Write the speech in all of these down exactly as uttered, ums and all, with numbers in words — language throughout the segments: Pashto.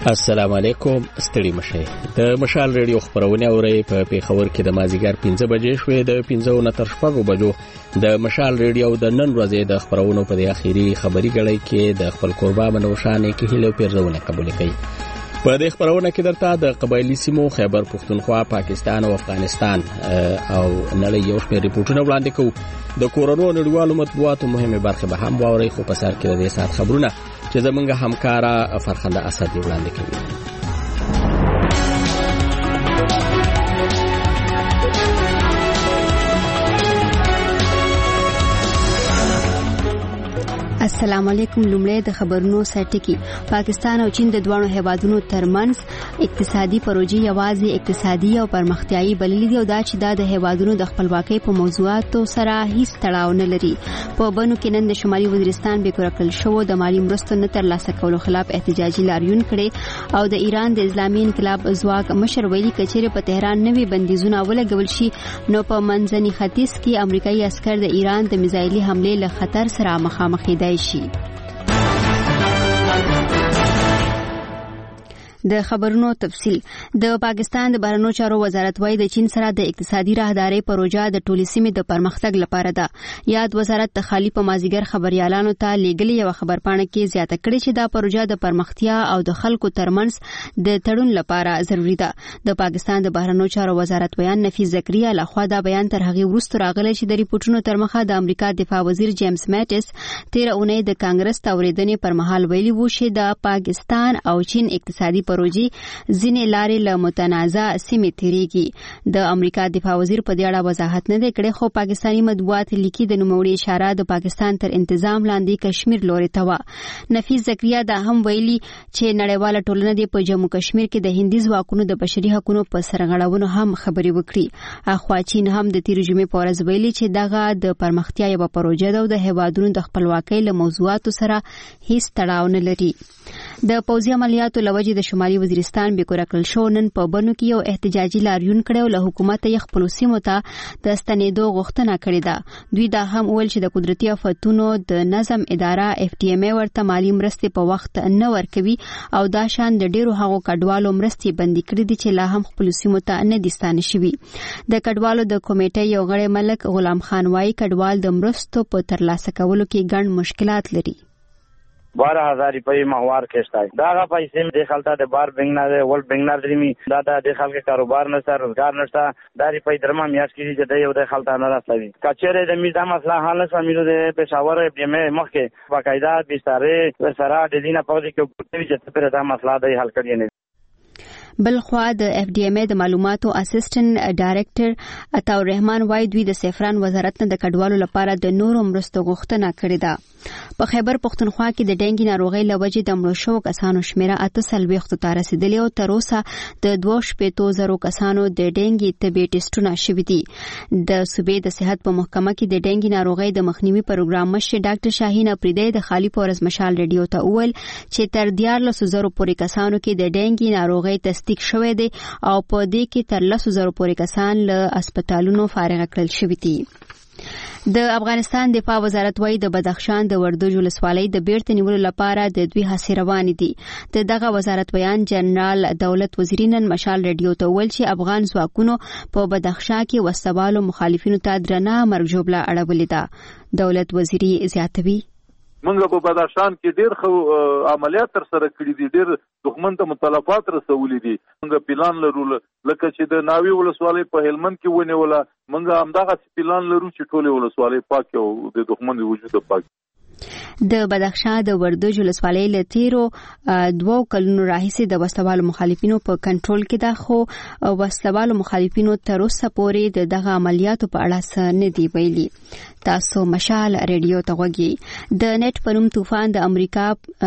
السلام علیکم. ستړي مشه. د مشال ریډیو خبرونه اوري په پیښور کې د مازیګر پنځه بجې شوې د پنځه نه تر شپږو بجو د مشال ریډیو د نن ورځې د خبرونو په د اخیری خبري غړي کې د خپل قربا منوشانه کې هلو پیرزونه قبول کړي. په دې خبرونه کې درته د قبایلی سیمو خیبر پختونخوا، پاکستان او افغانستان او نړۍ یو شمېر ریپورتونه وړاندې کوو. د کورونو نړیوالو مطبوعاتو مهمه برخه به هم واوري، خو په سر کې د دې سات خبرونه چې زمونږ همکارا فرخنده اسد وړاندې کوي. السلام علیکم. لومړی د خبرونو سرټکی. پاکستان او چین د دوه هیوادونو ترمنځ اقتصادي پروژې یوازې اقتصادي او پرمختیایي بللې دي او دا چې دا د هیوادونو د خپلواکۍ په موضوعاتو سره هیڅ تړاو نه لري. په بنو کې نن د شمالي وزیرستان به کورکل شو د مالی مرستو نه ترلاسه کولو خلاف احتجاجي لاریون کړي او د ایران د اسلامي انقلاب ځواک مشر ویلي کچېره په تهران نوي بندیزونه ولګول شي نو په منځني ختیځ کې امریکایي عسكر د ایران د میزایلي حمله له خطر سره مخامخ دي شي. د خبرونو تفصیل. د پاکستان د بهرنیو چارو وزارت وايي د چین سره د اقتصادي راهدارۍ پروژه د ټولې سیمې د پرمختګ لپاره ده. یاد وزارت د خالي په مازیګر خبريالانو ته لیږلي یو خبرپاڼه کې زیاته کړې چې دا پروژه د پرمختیا او د خلکو ترمنځ د تړون لپاره ضروری ده. د پاکستان د بهرنیو چارو وزارت بیان نفیس زکریا لخوا دا بیان تر هغه وروسته راغلی چې د ریپورتونو تر مخه د امریکا دفاع وزیر جیمز میټس تیر اونۍ د کانګرس تاوریدنې پر مهال ویلي وو چې د پاکستان او چین اقتصادي پروژې ځینې لارې له متنازع سیمې تیریږي. د امریکا دفاع وزیر په دې اړه وضاحت نه دی کړی، خو پاکستاني مطبوعات لیکي د نوموړي اشاره د پاکستان تر انتظام لاندې کشمیر لوري ته و. نفیس زکریا دا هم ویلي چې نړیواله ټولنه د په جمهور کشمیر کې د هندي ځواکونو د بشري حقوقو په سرغړونو هم خبرې وکړي. اخوا چین هم د تیر جمعې په ورځ ویلي چې دغه د پرمختیا یو پروژه ده او د هیوادونو د خپلواکۍ له موضوعاتو سره هیڅ تړاو نه لري. د پوځي عملیاتو لوجې د شمالي وزیرستان به کورکل شو نن په بنو کې یو احتجاجي لاریون کړی او له حکومت یې خپل سیمو ته د ستنېدو غوښتنه کړې ده. دوی دا هم ویل چې د قدرتي آفتونو د نظم اداره اف ټي ایم ورته مالی مرستې په وخت نه ورکوي او دا شان د ډیرو هغو کډوالو مرستې بندي کړې دي چې لا هم خپل سیمو ته نه دي ستانه شوي. د کډوالو د کمیټې یو غړی ملک غلام خان وايي کډوال د مرستو په ترلاسه کولو کې ګڼ مشکلات لري. بارہ ہزار روپے ماہوار کشتا ہے داغا پیسے میں دیکھل تھا دے بار بنگنا دے ول بنگنا درمی دادا دیکھل کے کاروبار نشتا روزگار نشتا داری پای درما میاش کی جدے یو دیکھل تھا نہ راسلی کچرے دے میزا مسئلہ حل نہ سمیرو دے پشاور اے میں مخ کے باقاعدہ بستارے سرا دلینا پودی کے پټوی چې پر دا مسئلہ دے حل کړی نه. بلخوا د اف ډي ام د معلوماتو اسسټنټ ډایریکټر عطا الرحمن وايي دوی د سفران وزارت نه د کډوالو لپاره د نورو مرستو غوښتنه کړې ده. په خیبر پختونخوا کې د ډنګي ناروغۍ لوجې د مړو شوو کسانو شمیره اته څلوېښتو ته رسیدلې او تر اوسه د دوه شپېتو زرو کسانو د ډنګي طبي ټیسټونه شوي دي. د صوبې د صحت په محکمه کې د ډنګي ناروغۍ د مخنیوي پروګرام مشر ډاکټر شاهین اپریدی د خالي پورز مشال ریډیو ته وویل چې تر دیارلسو زرو پورې کسانو کې د ډنګي ناروغۍ تصدیق شوی دی او په دې کې تر لسو زرو پورې کسان له هسپتالونو فارغ کړل شوي دي. د افغانستان دفاع وزارت وايي د بدخشان د وردوج ولسوالۍ د بیرته نیولو لپاره د دوی هڅې روانې دي. د دغه وزارت بیان جنرال دولت وزیر نن مشال ریډیو ته ویل چې افغان ځواکونو په بدخشان کې وسوالو مخالفینو ته درنه مرګ ژوبله اړولې ده. دولت وزیری زیاتوي منګه په بدخشان کې ډېر خو عملیات تر سره کړي دي، ډېر دښمن ته متلفات رسولي دي. منګه پلان لرو لکه چې د ناوی ولسوالۍ په هلمند کې ونیوله، منګه همدغه پلان لرو چې ټولې ولسوالۍ پاک او د دښمن د وجود پاک. د بدخشان د وردوج ولسوالۍ له تیرو دوو کلونو راهیسې د وسلوالو مخالفینو په کنټرول کې ده، خو وسلوالو مخالفینو تر اوسه پورې د دغه عملیاتو په اړه څه نه دي ویلي. تاسو مشال ریډیو ته غوږی. د نت پنوم طوفان د امریکا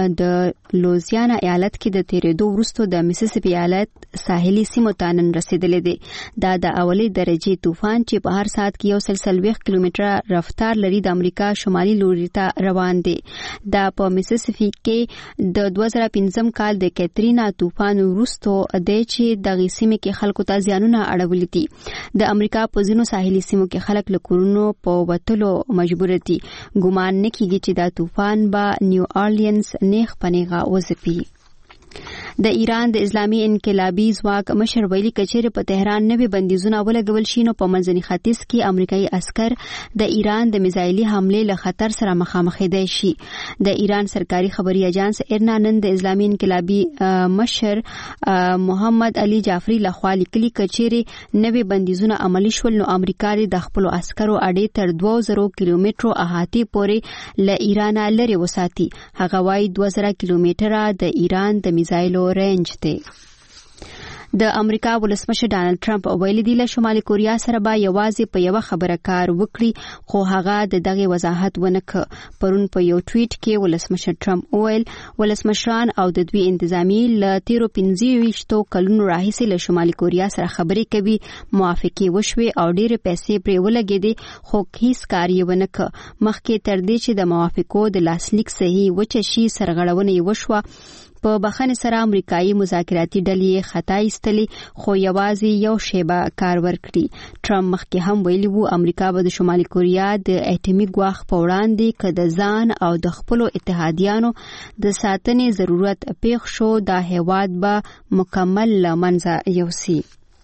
د لوزیانا ایالت کې د تیرېدو وروسته د میسیسیپي ایالت ساحلي سیمو ته نن رسیدلی دی. دا د اولي درجې طوفان چې په هر ساعت کې یو سل څلوېښت کیلومتره رفتار لري د امریکا شمالي لوري ته روان دی. دا په میسیسیپي کې د دوه زره پنځم کال د کیترینا طوفان وروسته دی چې دغه سیمه کې خلکو ته زیانونه اړولي دي. د امریکا په ځینو ساحلي سیمو کې خلک له کورونو په وتلو مجبور دي. ګومان نه کیږي چې دا طوفان به نیو اورلینز نیغ پنیغه وځپي. د ایران د اسلامي انقلابي ځواک مشر ویلي کچېرې په تهران نوي بندیزونه ولګول شي نو په منځني ختیځ کې امریکایي عسكر د ایران د میزایلي حملې له خطر سره مخامخ دی شي. د ایران سرکاري خبري اژانس ایرنا نن د اسلامي انقلابي مشر محمد علي جعفري لخوا لیکلي کچېرې نوي بندیزونه عملي شول نو امریکا د خپل عسکرو اډې تر دوه زره کیلومترو احاطې پورې له ایران لري وساتي. هغه وايي دوه زره کیلومتره د ایران د میزایلو رینج دی. د امریکا ولسمشر ډانلډ ټرمپ ویلي دی له شمالي کوریا سره به یوازې په یو خبره کار وکړي خو هغه د دغه وضاحت ونکړ. پرون په یو ټویټ کې ولسمشر ټرمپ ویل ولسمشران او د دوی انتظامی له تیرو پنځه ویشتو کلونو راهیسې له شمالي کوریا سره خبرې کوي. موافقې وشوې او ډېرې پیسې پرې ولګېدې خو هیڅ کار یې ونکړ. مخکې تر دې چې د موافقو د لاسلیک صحیح وچه شي سرغړونه یې وشوه. په بخښنې سره امریکایي مذاکراتي ډلې خطا ایستلې خو یوازې یو شیبه کار ورکړي. ټرمپ مخکې هم ویلي وو امریکا به د شمالي کوریا د اټومي ګواښ په وړاندې که د ځان او د خپلو اتحادیانو د ساتنې ضرورت پیښ شو دا هیواد به مکمل له منځه یوسي.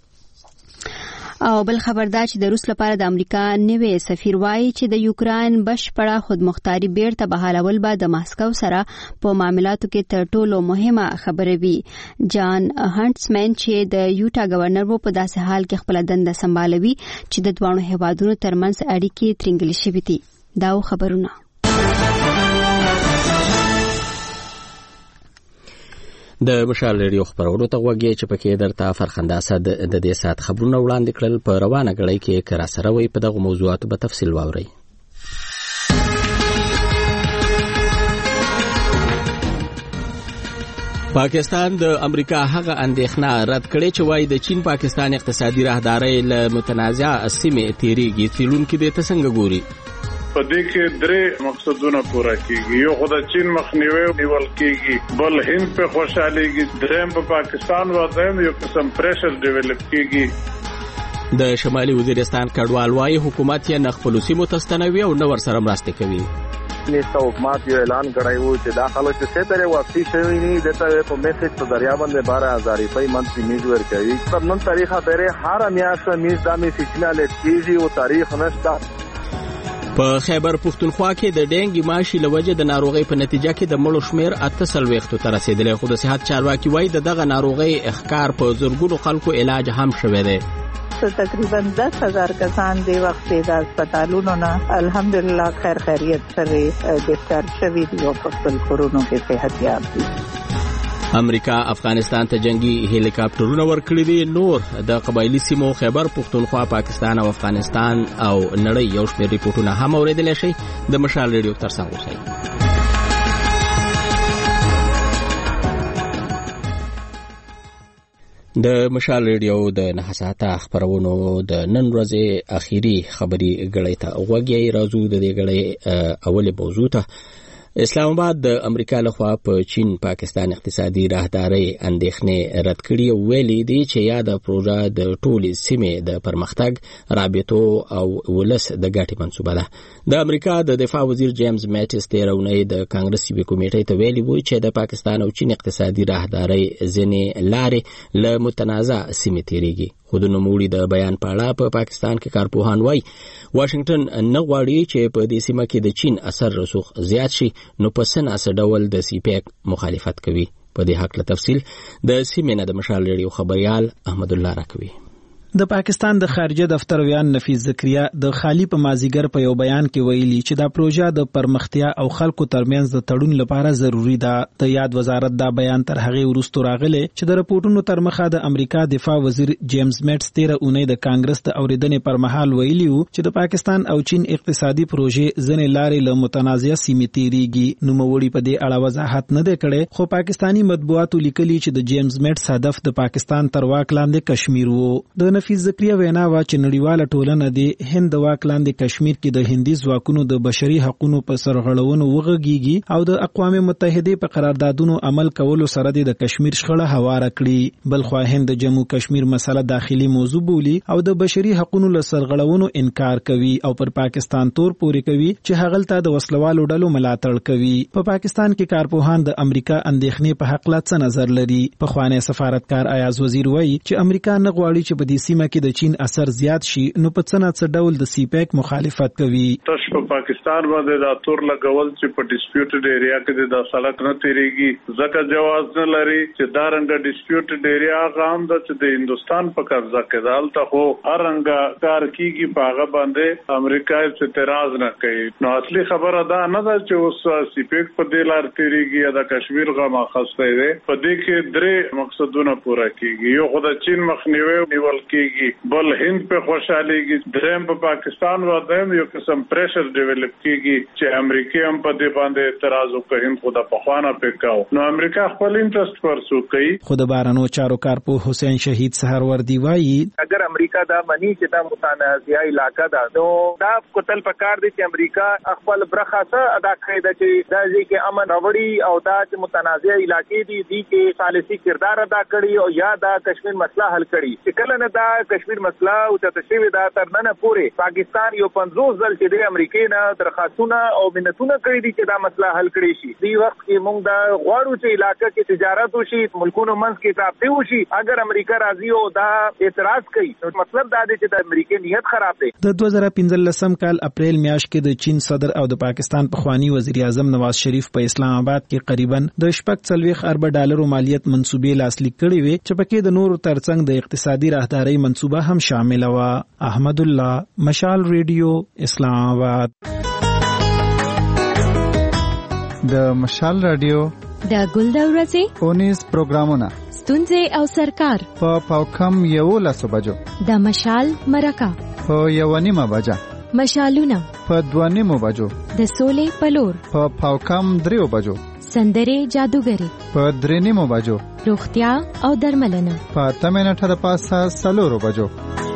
او بل خبردار چې د روس لپاره د امریکا نوی سفیر وایي چې د یوکران بشپړه خودمختاري بیرته بحالول به د ماسکو سره په معاملاتو کې تر ټولو مهمه خبره وي. جان هانټسمن چې د یوټا گورنر وو په داسې حال کې خپل دنده سمبالوي چې د دوه هیوادونو ترمنځ اړیکې ترنګل شوې دي. دا خبرونه د مشال ریډیو خبرونو ته وګورئ چې پکې درته فرخنده اسد د دې سات خبرونه وړاندې کړل. په روانه غړي کې کرا سره وي په دغه موضوعاتو په تفصیل واورئ. پاکستان د امریکا هغه اندېښنه رد کړې چې وايي د چین پاکستان اقتصادي راهداري له متنازعه سیمې تیریږي. څیړونکي دې ته څنګه ګوري؟ په دې کې درې مقصدونه پوره کیږي. یو خو د چین مخنیوي نیول کیږي، بل هند په خوشاليږي، دریم په پاکستان وځم یو قسم پریشر ډیولپ کیږي. د شمالي وزیرستان کډوال وايي حکومت یې نه خپل سیمو تستنوي او نه ورسره مرسته کوي. نيستا حکومت یو اعلان کړی وو چې دا خلک چې څه ترې واپسی شوی نه دته په میسج په دریا باندې بارہ ہزار روپۍ منځ میز ورکوي. تر نن تاریخه پرې هر میاشت میز د میسجنا لټیږي او تاریخ نشته. په خیبر پښتونخوا کې د ډینګي ماشي لوجه د ناروغي په نتیجه کې د مړو شمیر اته سلويختو تر رسیدلی خو د صحت چارواکي وایي د دغه ناروغي اخکار په زورګونو خلکو علاج هم شوی دی. تقریبا دس هزار کسان دی وخت د هسپتالونو نه الحمدلله خیر خیریت سره ډیسچارج شوي دي او په خپل کورونو کې صحت یاب دي. امریکا افغانستان ته جنگي هلیکاپټرونه ورکړي دي. نور د قبایلی سیمو خیبر پښتونخوا پاکستان او افغانستان او نړۍ یو شمېر ریپورتونه هم اوریدل شي. د مشال ریډیو ترڅنګ اوسئ. د مشال ریډیو د نه ساعته خبرونو د نن ورځې اخیری خبري غړې ته وګورئ. راځو د دې غړې اوله موضوع ته. اسلام آباد د امریکا لخوا په چین پاکستان اقتصادي راهداري اندېښنې رد کړي او ویلي دي چې یا د پروژه د ټولې سیمې د پرمختګ رابطو او ولس د ګټې منصوبه ده. د امریکا د دفاع وزیر جیمز میټس تیرونی د کانګرس یوې کمیټې ته ویلي وو چې د پاکستان او چین اقتصادي راهداري ځینې لارې له متنازع سیمې تیریږي. خو د نوموړي د بیان په اړه په پاکستان کې کارپوهان وایي واشنگټن نه غواړي چې په دې سیمه کې د چین اثر رسوخ زیات شي نو په سناسه ډول د سی پیک مخالفت کوي. په دې حق له تفصیل د سیمې نه د مشال ریډیو خبريال احمد الله راکوي. د پاکستان د خارجه دفتر ویان نفیس زکریا د خالی په مازیګر په یو بیان کې ویلي چې دا پروژه د پرمختیا او خلکو ترمنځ د تړون لپاره ضروری ده. د یاد وزارت دا بیان تر هغه وروسته راغلی چې د رپورټونو تر مخه د امریکا دفاع وزیر جیمز میټس تیر اونۍ د کانګرس د اوریدنې پر مهال ویلي وو چې د پاکستان او چین اقتصادي پروژې ځنې لارې له متنازعه سیمې تیریږي. نوموړي په دې اړه وضاحت نه دی کړی خو پاکستانی مطبوعاتو لیکلي چې د جیمز میټس هدف د پاکستان تر واک لاندې کشمیر وو. د نفیس زکریا وینا وا چې نړیواله ټولنه د هند د واک لاندې کشمیر کې د هندي ځواکونو د بشري حقوقو په سرغړونو وغږیږي او د اقوام متحده په قراردادونو عمل کولو سره د کشمیر شخړه هواره کړي. بل خو هند د جموں کشمیر مسله داخلي موضوع بولي او د بشري حقوقو له سرغړونو انکار کوي او پر پاکستان تور پوري کوي چې هغلته د وسلوالو ډلو ملاتړ کوي. په پاکستان کې کارپوهان د امریکا اندېښنې په حق لا څه نظر لري؟ په خوانه سفارتکار ایاز وزیر وایي چې امریکا نه غواړي چې په دې سیمه کې د چین اثر زیات شي، نو په څه نه څه ډول د سی پیک مخالفت کوي. تاسو په پاکستان باندې دا تور لګول چې په ډیسپیوټډ ایریا کې د سړک نه تیریږي ځکه جواز نه لري چې دا رنګ ډیسپیوټډ ایریا غام د چې د هندستان په قبضه کې دالته خو هر رنګ کار کیږي په هغه باندې امریکا اعتراض نه کوي. نو اصلي خبره دا نه ده چې اوس سی پیک په دې لار تیریږي یا د کشمیر غما خاصه دی. په دې کې درې مقصدونه پوره کیږي. یو خدای چین مخنیوي نیول کیږي، بل هند په خوشاليږي، دریم په پاکستان باندې یو قسم پریشر ډیولپ کیږي چې امریکای هم په دې باندې اعتراض وکړي، هند خدا په خوانه پکاو. نو امریکا خپل انټرست پرسو کوي. خود بارانو چارو کارپو حسین شهید سهروردی وایي اگر امریکا دا منی چې دا متنازعه علاقہ ده نو دا کوتل پکار دي چې امریکا خپل برخه ادا کړي د چې د ځکه امن راوړي او دا چې متنازعه علاقې دي دي کې ثالثي کردار ادا کړي او یا دا کشمیر مسله حل کړي. چې کله نه دا کشمیر مسله او تشوي دا تر نن پورې پاکستان یو پنځوس ځل چې د امریکای نه درخواستونه او منتونه کړی دي چې دا مسله حل کړي شي. دی وخت کې موږ دا غواړو چې علاقې کې تجارت وشي، ملکونو منځ کې رابطه وشي. اگر امریکا راضي او دا اعتراض کوي نو مطلب دا دی چې د امریکای نیت خراب دی. د دوه زره پنځلسم کال اپریل میاشت کې د چین صدر او د پاکستان پخوانی وزیر اعظم نواز شریف په اسلام آباد کې قریبا د شپږ څلوېښت ارب ډالرو مالیت منصوبې لاسلیک کړې وې چې پکې د نورو ترڅنګ د اقتصادي راهدارۍ منصوبه هم شامل و. احمد الله، مشال ریډیو، اسلام آباد. د مشال رادیو د ګل د ورځې اونیز پروګرامونه ستونزې او سرکار په پاوکم یو لسو بجو د مشال مرکه په یو نیمه بجه مشالونه په دوه نیمو بجو د سولې پلور په پاوکم دریو بجو سندرې جادوګری په درې نیمو بجو روغتیا او درملنه په اته منټه د پاسه څلورو بجو.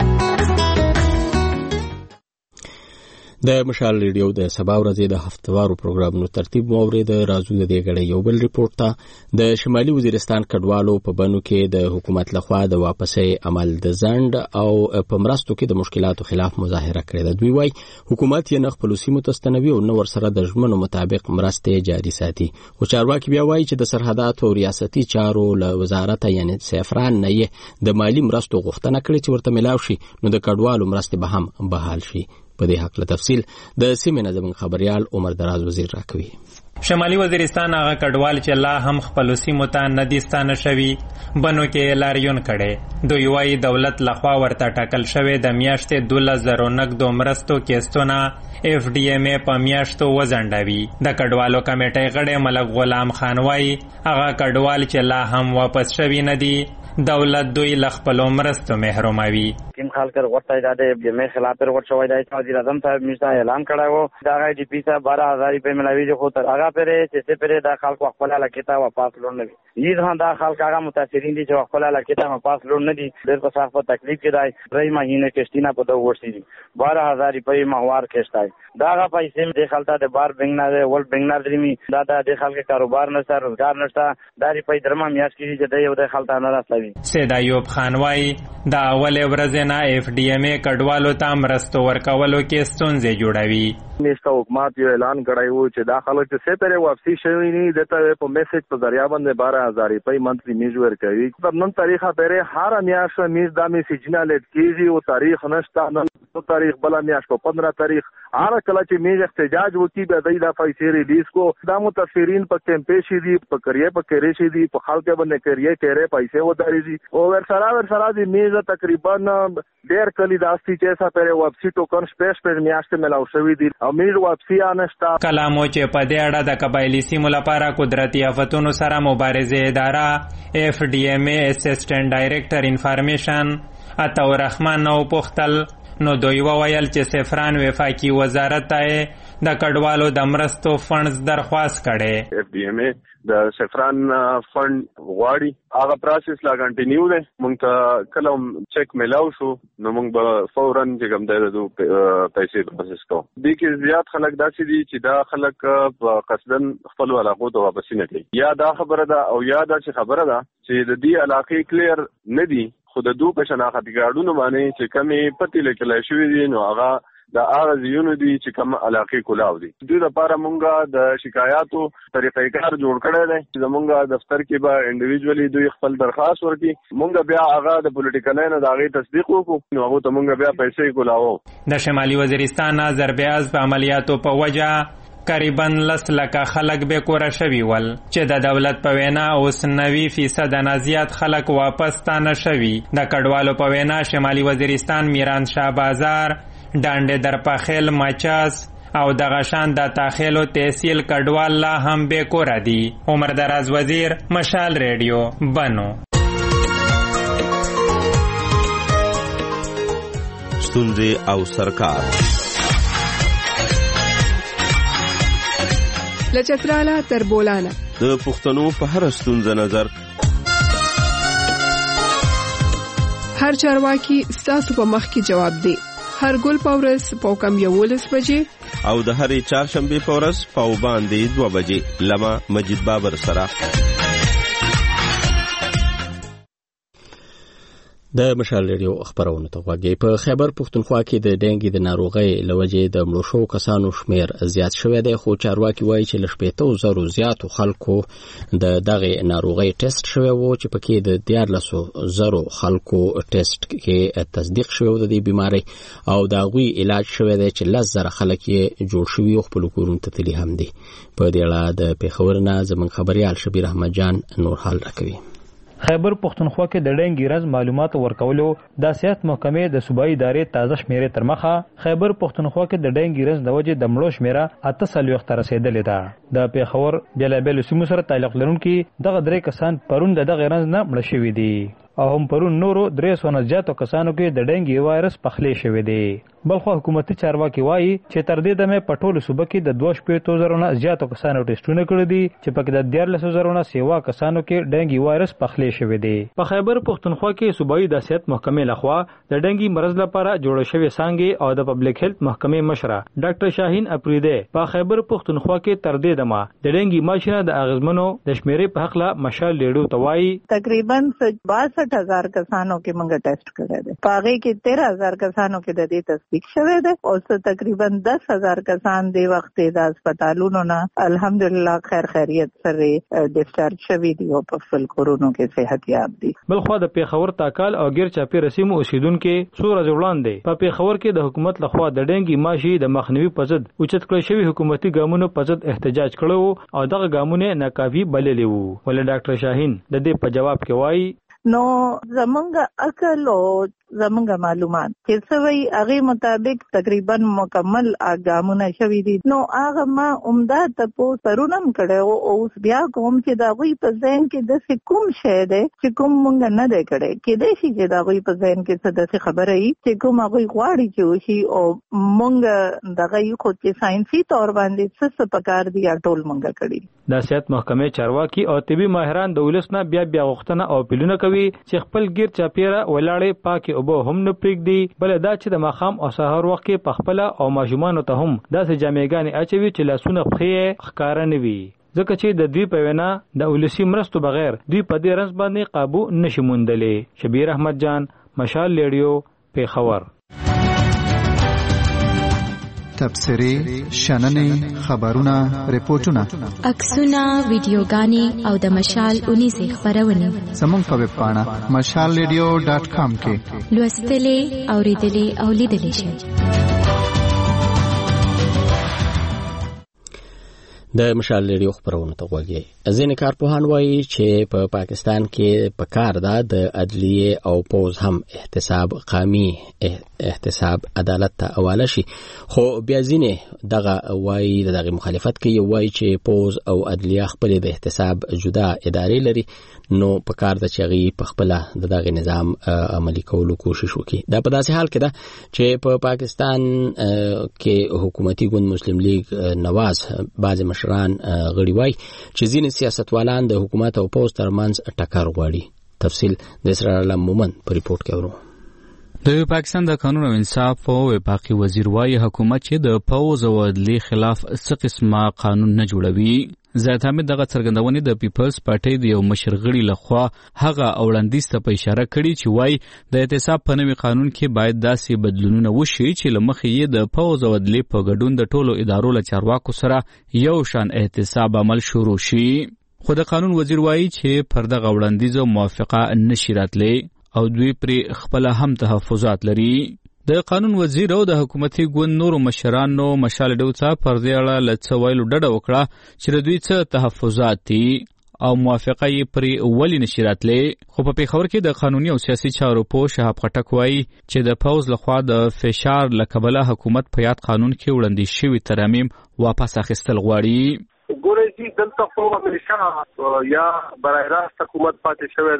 د مشال ریډیو د سبا ورځې د هفتوارو پروګرامونو ترتیب مورید راځو د دې غړې یو بل ریپورت ته. د شمالي وزیرستان کډوالو په بنو کې د حکومت لخوا د واپسې عمل د ځند او په مرستو کې د مشکلاتو خلاف مظاهره کړې ده. دوی وايي حکومت یې نه خپل سیمو تستنوي او نو ورسره د ژمنو مطابق مرستې جاري ساتي. او چارواکي بیا وايي چې د سرحداتو او ریاستي چارو له وزارت یعنی سفران نه د مالی مرستو غوښتنه کړې چې ورته ملاو شي نو د کډوالو مرستې به هم بحال شي. په دې حق له تفصیل د سیمې نظم خبريال عمر دراز وزیر راکوي. شمالي وزیرستان هغه کډوال چې لا هم خپل سیمو ته ندیستانه شوي بنو کې لاریون کړي. دوی وايي دولت لخوا ورته ټاکل شوی د میاشتې دولس زره نقدو مرستو کېستونه اف ډي ام ای په میاشتو وزنډوي. د کډوالو کمیټې غړی ملک غلام خان وايي هغه کډوال چې لا هم واپس شوي نه دي دولت دوی لخپل مرستو محروموي. کیم خلک ورته د جمعې خلاف ور شوی دی چې وزیر اعظم صاحب میشته اعلان کړو دا غي ډي پی صاحب بارہ ہزار روپے ملاوي جو خو تر هغه پرې چې څه پرې دا خلک خپل علاقې واپس لور نه وي. یی ځان دا خلک هغه متاثرین دي چې خپل علاقې واپس لور نه دي ډېر په صاحب تکلیف کې دی. درې مهینه کېشتینه په دوه ورسې دي بارہ هزار روپے ماهوار کېشتای دا هغه پیسې د خلک د بار بنګ نه ول بنګ نه درمي دا د خلک کاروبار نه سر روزګار نشته دا روپے درمه میاش کې چې د یو د خلک نه راسلوي. سید ایوب خان وايي دا اول ورځ نه اف ډي ام ای کډوالو ته مرستو ورکولو کې ستونزې جوړوي. نشته حکومت یو اعلان کړی وو چې دا خلک چې څه پرې واپسی شوی نه دته په میسج په ذریعہ باندې بارہ هزار روپے منتلی میج ورکوي. په نن تاریخه پرې هر میاشت میز د میسج نه لټ کیږي او تاریخ نشته نن تاریخ بل میاشت په پندرہ تاریخ هر کله چې میز احتجاج وکي به دای دا پیسې ریلیز کو دا متاثرین په کمپیشي دي په کریه په کریشي دي په خلک باندې کریه کړي پیسې وداري دي او ورسره ورسره دي میز تقریبا ډیر کلی داستی چې سا پرې واپسی ټوکن سپیس پر میاشت ملاو شوی دي او میز واپسی انشتا. کلامو چې په دې اړه د قبایلی سیمو لپاره قدرتي آفتونو سره مبارزه اداره اف ډي ام ای اسسټنټ ډایریکټر انفارمیشن عطا الرحمن نو پختل نو دوی وویل چې سفران وفاقي وزارت ته د کډوالو د مرستو فنډز درخواست کړي. اف ډي ایم ای د سفران فند غواړي هغه پروسس لا کنټینیو دی. مونږ ته کله چک ملاو شو نو مونږ به فورا چې کوم دی د پیسې پروسس کوو. دې کې زیات خلک داسې دي چې دا خلک په قصدن خپل علاقو ته واپس نه کوي. یا دا خبره ده او یا دا چې خبره ده چې د دې علاقې کلیر نه دي خو د دوه په شناخت کارډونو باندې چې کمې پتی لیکل شوې دي نو هغه د هغه ځایونو دي چې کوم علاقې کولاو دي. دوی لپاره مونږه د شکایاتو طریقې کار جوړ کړی دی چې زمونږ دفتر کې به انډیویجوالي دوی خپل درخواست ورکړي. مونږ بیا هغه د پولیټیکل نه د هغې تصدیق وکړو نو هغو ته مونږ بیا پیسې کولاوو. د شمالي وزیرستان آذربایجان په عملیاتو په وجه قریباً لس لکه خلک بې کوره شوي ول چې د دولت په وینا اوس نوي فیصد نه زیات خلک واپس ستانه شوي. د کډوالو په وینا شمالي وزیرستان میران شاه بازار، ډانډې درپخیل، مچاس او دغه شان د تاخیلو تحصیل کډوال لا هم بې کوره دي. عمر دراز وزیر، مشال ریډیو، بنو. ستونزې او سرکار لچتراله تر بولانه د پښتنو په هر ستونزه نظر هر چارواکي ستاسو په مخ کې جواب دی. هر ګل پاورس په کم یولس بجې او د هرې چهارشنبې پورس په باندې دوه بجې لما مجید بابر سره. د مشال ریډیو خبرونه ته غوږی. په خیبر پښتونخوا کې د ډینګي د ناروغۍ لوجې د مړو شو کسانو شمیر زیات شوی دی خو چارواکي وایي چې ل شپږ زره زیاتو خلکو د دغه ناروغۍ ټیسټ شوی وو چې پکې د دیارلسو زرو خلکو ټیسټ کې تصدیق شوی د دې بیماری او د غوي علاج شوی دی چې لس زره خلک یې جوړ شوی او خپل کورونو ته تللی هم دي. په دې اړه د پیښور نه زموږ خبريال شبیر احمد جان نور حال راکوي. خیبر پښتونخوا کې د ډینګي رز معلومات ورکولو د صحت محکمې د صوبایي ادارې تازه شمیرې تر مخه خیبر پښتونخوا کې د ډینګي رز د وجې د مړو شمیره اته څلوېښت ته رسېدلې ده. د پیښور بېلابېلو سیمو سره تعلق لرونکي دغه درې کسان پرون د دغه رز نه مړه شوي دي او هم پرون نورو درې سوه نه زیاتو کسانو کې د ډینګي وایرس پخلی شوی دی. بلخو حکومتي چارواکي وایي چې تر دې دمه په ټولو صوبه کې د دوه شپېتو زرو نه زیاتو کسانو ټیسټونه کړي دي چې پکې د دیارلسو زرو نه سیوا کسانو کې ډینګي وایرس پخلی شوی دی. په خیبر پښتونخوا کې صوبایي د صحت محکمې لخوا د ډینګي مرض لپاره جوړ شوی څانګې او د پبلک هیلث محکمې مشره ډاکټر شاهین اپریده په خیبر پښتونخوا کې تر دې دمه د ډینګي ماشینه د اغزمنو د شمیرې په حق لا مشال لیډو توایي تقریبا باسٹھ ہزار کسانوں کې موږ ټیسټ کړی دی. په هغې کې تیرہ ہزار کسانو کې د دې تصدیق شوی دی او تقریبا دس ہزار کسان دی وخت د هسپتالونو نه الحمدلله خیر خیریت سره ډیسچارج شوي دي او په خپل کورونو کې صحت یاب دي. بلخوا د پیښور تاکال او غیر چاپی رسیمو اوسیدونکو څو ورځې وړاندې په پیښور کې د حکومت لخوا د ډینګي ماشي د مخنیوي په ضد اوچت کړی شوی حکومتي ګامونو په ضد احتجاج کړو او دغه ګامونه ناکافي بللي وو. ول ډاکټر شاهین د دې په جواب کې وایي نو زمونږ عقل او زمونږ معلومات چې سوي هغه مطابق تقریبا مکمل اګامونه شوي دي. نو هغه ما عمده تاسو پرونم کړو او اوس بیا کوم چې دا غوي په ځین کې د کوم شی دی چې کوم مونږ نه دی کړی کې دی چې دا غوي په ځین کې څه د خبره ای چې کوم هغه غواړي چې وشي او مونږ دغه یو خو چې ساينسي تور باندې څه پکار دي ټول مونږ کړی. د صحت محکمې چارواکي او طبي ماهران د ولسنه بیا بیا غوښتنه او پیلونه کوي چې خپل غیر چاپیره ولاړې پاکي او به هم نه پرېږدي بل دا چې د ماخام او سحر وخت کې پخپله او ماجومان ته هم داسې جامېګانې اچوي چې لاسونه پخې ښکارا نه وي ځکه چې د دوی په وینا د ولسی مرستو بغیر دوی په دې رنځ باندې قابو نشي موندلی. شبیر احمد جان، مشال ریډیو، پیښور. تبصرې، شننې، خبرونه، ریپورتونه، عکسونه، ویډیوګانې او د مشال اونیزه خبرونه زموږ په ویب پاڼه مشال ریډیو ډاټ کام کې لوستلې، اوریدلې او لیدلې شئ. د مشال ریډیو خبرونه ته غوږی. ځینې کارپوهان وایي چې په پا پاکستان کې په کار ده د عدلیه او پوز هم احتساب قومي احتساب عدالت ته حواله شي، خو بیا ځینې دغه وایي دغه مخالفت کوي، وایي چې پوز او عدلیه خپل د احتساب جدا ادارې لري، نو په کار د چغي په خپل دغه نظام عملی کولو کوشش وکړي. دا په داسې حال کې ده چې په پا پاکستان کې حکومتي ګوند مسلم لیگ نواز بعض مشران غړي وایي چې ځینې سیاستوالان د حکومت او پوز ترمنځ ټکر غواړي. تفصیل د اسرار علم مومن په ریپورت کې ورو. د پاکستان د قانون او انصاف او وفاقي وزیر وايي حکومت چې د پوز او عدلیه خلاف څه قسمه قانون نه جوړوي. زیات حمید دغه څرګندونې د پیپلز پارټي د یو مشر غړي لخوا هغه اوړاندیز ته په اشاره کړي چې وايي د احتساب په نوي قانون کې باید داسې بدلونونه وشي چې لمخې یې د پوز او عدلیه په ګډون د ټولو ادارو له چارواکو سره یو شان احتساب عمل شروع شي. خو د قانون وزیر وايي چې پر دغه وړاندیز موافقه نشي راتلی او دوی پرې خپل هم تحفظات لري. د قانون وزیر او د حکومتي ګوند نورو مشرانو مشال ډیو ته پر دې اړه له څه ویلو ډډه وکړه چې د دوی څه تحفظات دي او موافقه یې پرې ولې نشي راتلی. خو په پېښور کې د قانوني او سیاسي چارو پوه شهاب خټک وایي چې د پوز لخوا د فشار له کبله حکومت په یاد قانون کې وړاندې شوي ترامیم واپس اخیستل غواړي. ګورئ چې دلته خو همیشه یا برای راست حکومت پاتې شوی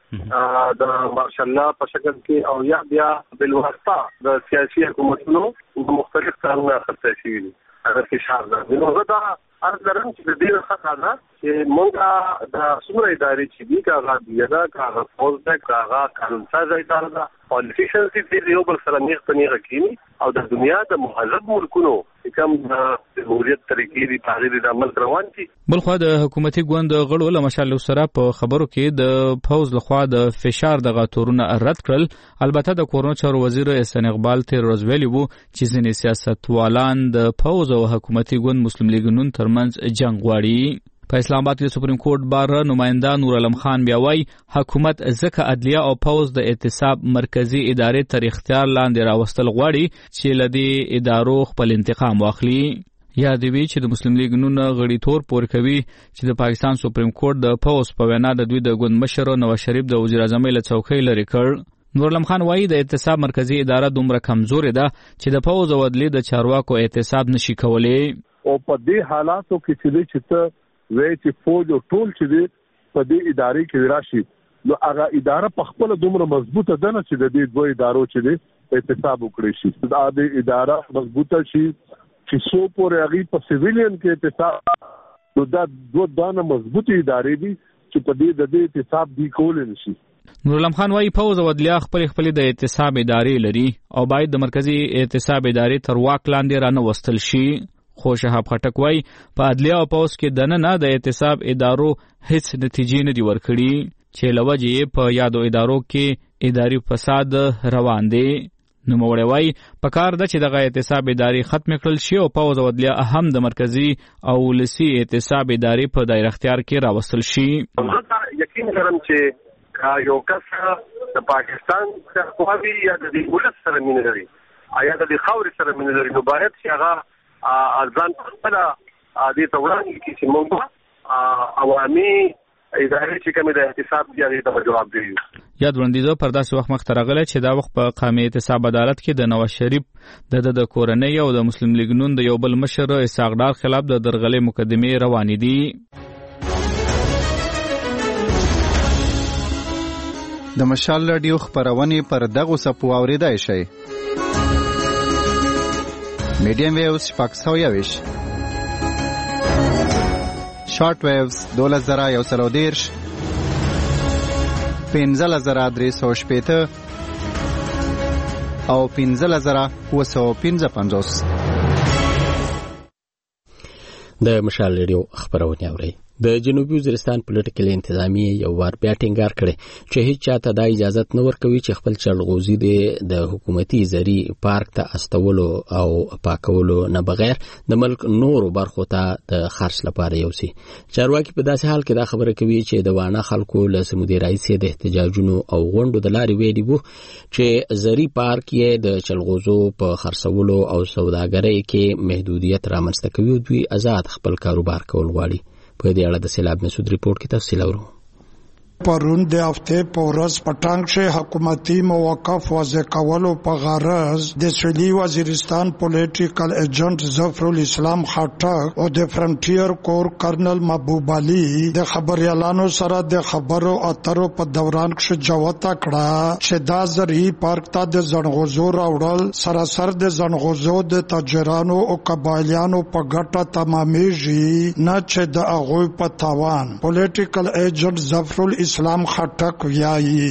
دی د ماشاءالله په شکل کې او یا بیا بلواسطه د سیاسي حکومتونو مختلف قانونونه اخیستل شوي دي. هغه فشار ده نو زه دا عرض لرم چې د دې څخه نه چې موږ د څومره ادارې چې دي هغه بیا دا هغه پوز ده هغه قانون ساز اداره ده پالیټیشنز دې یو بل سره نیغ په نیغه کینی او د دنیا د مهذب ملکونو کوم د جمهوریت طریقې دي تغیر د عمل روان دي. بلخوا د حکومتي ګوند غړو له مشال سره په خبرو کې د پوز لخوا د فشار د غاتورونه رد کړل. البته د کورونو چارو وزیر احسان اقبال تیر ورځ ویلي وو چې ځینې سیاستوالان د پوز او حکومتي ګوند مسلم لیگ نون ترمنځ جنگ غواړي. په اسلام آباد کې سپریم کورټ بار نماینده نور علم خان بیا وایي حکومت ځکه عدلیه او پوز د احتساب مرکزی ادارې تر اختیار لاندې راوستل غواړي چې له دې ادارو خپل انتقام واخلي. یاد وی چې د مسلم لیگ نون غړي تور پور کوي چې د پاکستان سپریم کورټ د پوز په وینا د دوی د ګوند مشر نواز شریف د وزیر اعظم له څوکۍ لري کړ. نور علم خان وایي د احتساب مرکزی اداره دومره کمزورې ده چې د پوز او عدلیه د چارواکو احتساب نشي کولی. او په دې حالاتو کې چې چې وای چې فوج او ټول چې دی په دې ادارې کې راشي نو هغه اداره په خپل دومره مضبوطه ده چې د دې دوه ادارو چې دی احتساب وکړي شي. دا د اداره مضبوطه شي چې سو پورې هغه په سیویلین کې احتساب نو دا دوه دانه مضبوطی ادارې دي چې په دې د دې احتساب دی کول نشي. نور علم خان وايي پوز او عدلیه خپل خپل د احتساب ادارې لري او باید د مرکزی احتساب ادارې تر واک لاندې رانه وستل شي. خو شهاب خټک وایي په عدلیه او پوز کې دننه د احتساب ادارو هیڅ نتیجې نه دي ورکړي چې لوجه یې په یادو ادارو کې اداري فساد روان دی. نو موړی وایي په کار ده چې دغه احتساب ادارې ختم کړل شي او پوز او عدلیه هم د مرکزی او ولسي احتساب ادارې په دایره اختیار کې راوستل شي. یقین لرم چې یو کس د پاکستان خواوي یا د ولس سره مینه لري یا د خاورې سره مینه لري نو باید چې هغه ارزان خپل عادي توراني کې چې موږ عوامي ادارې چې کومه د احتساب دی هغه ته جواب دیو. یاد وړاندیزه پر داسې وخت مخ ترغله چې دا وخت په قومي احتساب عدالت کې د نواز شریف د د کورنۍ او د مسلم لیگ نون د یو بل مشر اسحاق ډار خلاف د درغلې مقدمه روانې دي. د مشال رادیو خبرونه پر دغه سپو اوریدای شي. میډیم ویوز شپږ سوه یویش، شارټ ویوز دولس زره یو سل او دېرش، پنځلس زره درې سوه شپېته او پنځلس زره اووه سوه پنځه پنځوس. د مشال ریډیو خبرونه اورئ. د جنوبي وزیرستان پولیټیکل انتظامیه یو وار بیا ټینګار کړی چې هیڅ چاته دا اجازه نه ورکوي چې خپل چلغوزي د حکومتي زری پارک ته استولو او پاکولو نه بغیر د ملک نورو برخو ته د خرڅ لپاره یوسي. چارواکي په داسې حال کې دا خبره کوي چې د وانه خلکو له سمودي رئیس د احتجاجونو او غونډو د لارې ویلي وو چې زری پارک یې د چلغوزو په خرڅولو او سوداګرۍ کې محدودیت رامنځته کوي او دوی آزاد خپل کاروبار کول غواړي. په دې اړه د سیلاب مسعود ریپورت کې تفصیل اورو. پرون د هفته په ورځ پټانګ شه حکومتي موقف واضح کولو په غرض د سویلي وزیرستان پولیټیکل ایجنټ ظفر الاسلام خټک او د فرنټیر کور کرنل محبوب علي د خبريالانو سره د خبرو اترو په دوران کې جوته کړه چې دا زری پارک ته د زنغوزو راوړل سراسر د زنغوزو د تاجرانو او قبایلیانو په ګټه تمامېږي نه چې د هغوی په تاوان. پولیټیکل ایجنټ ظفر اسلام خټک ویایي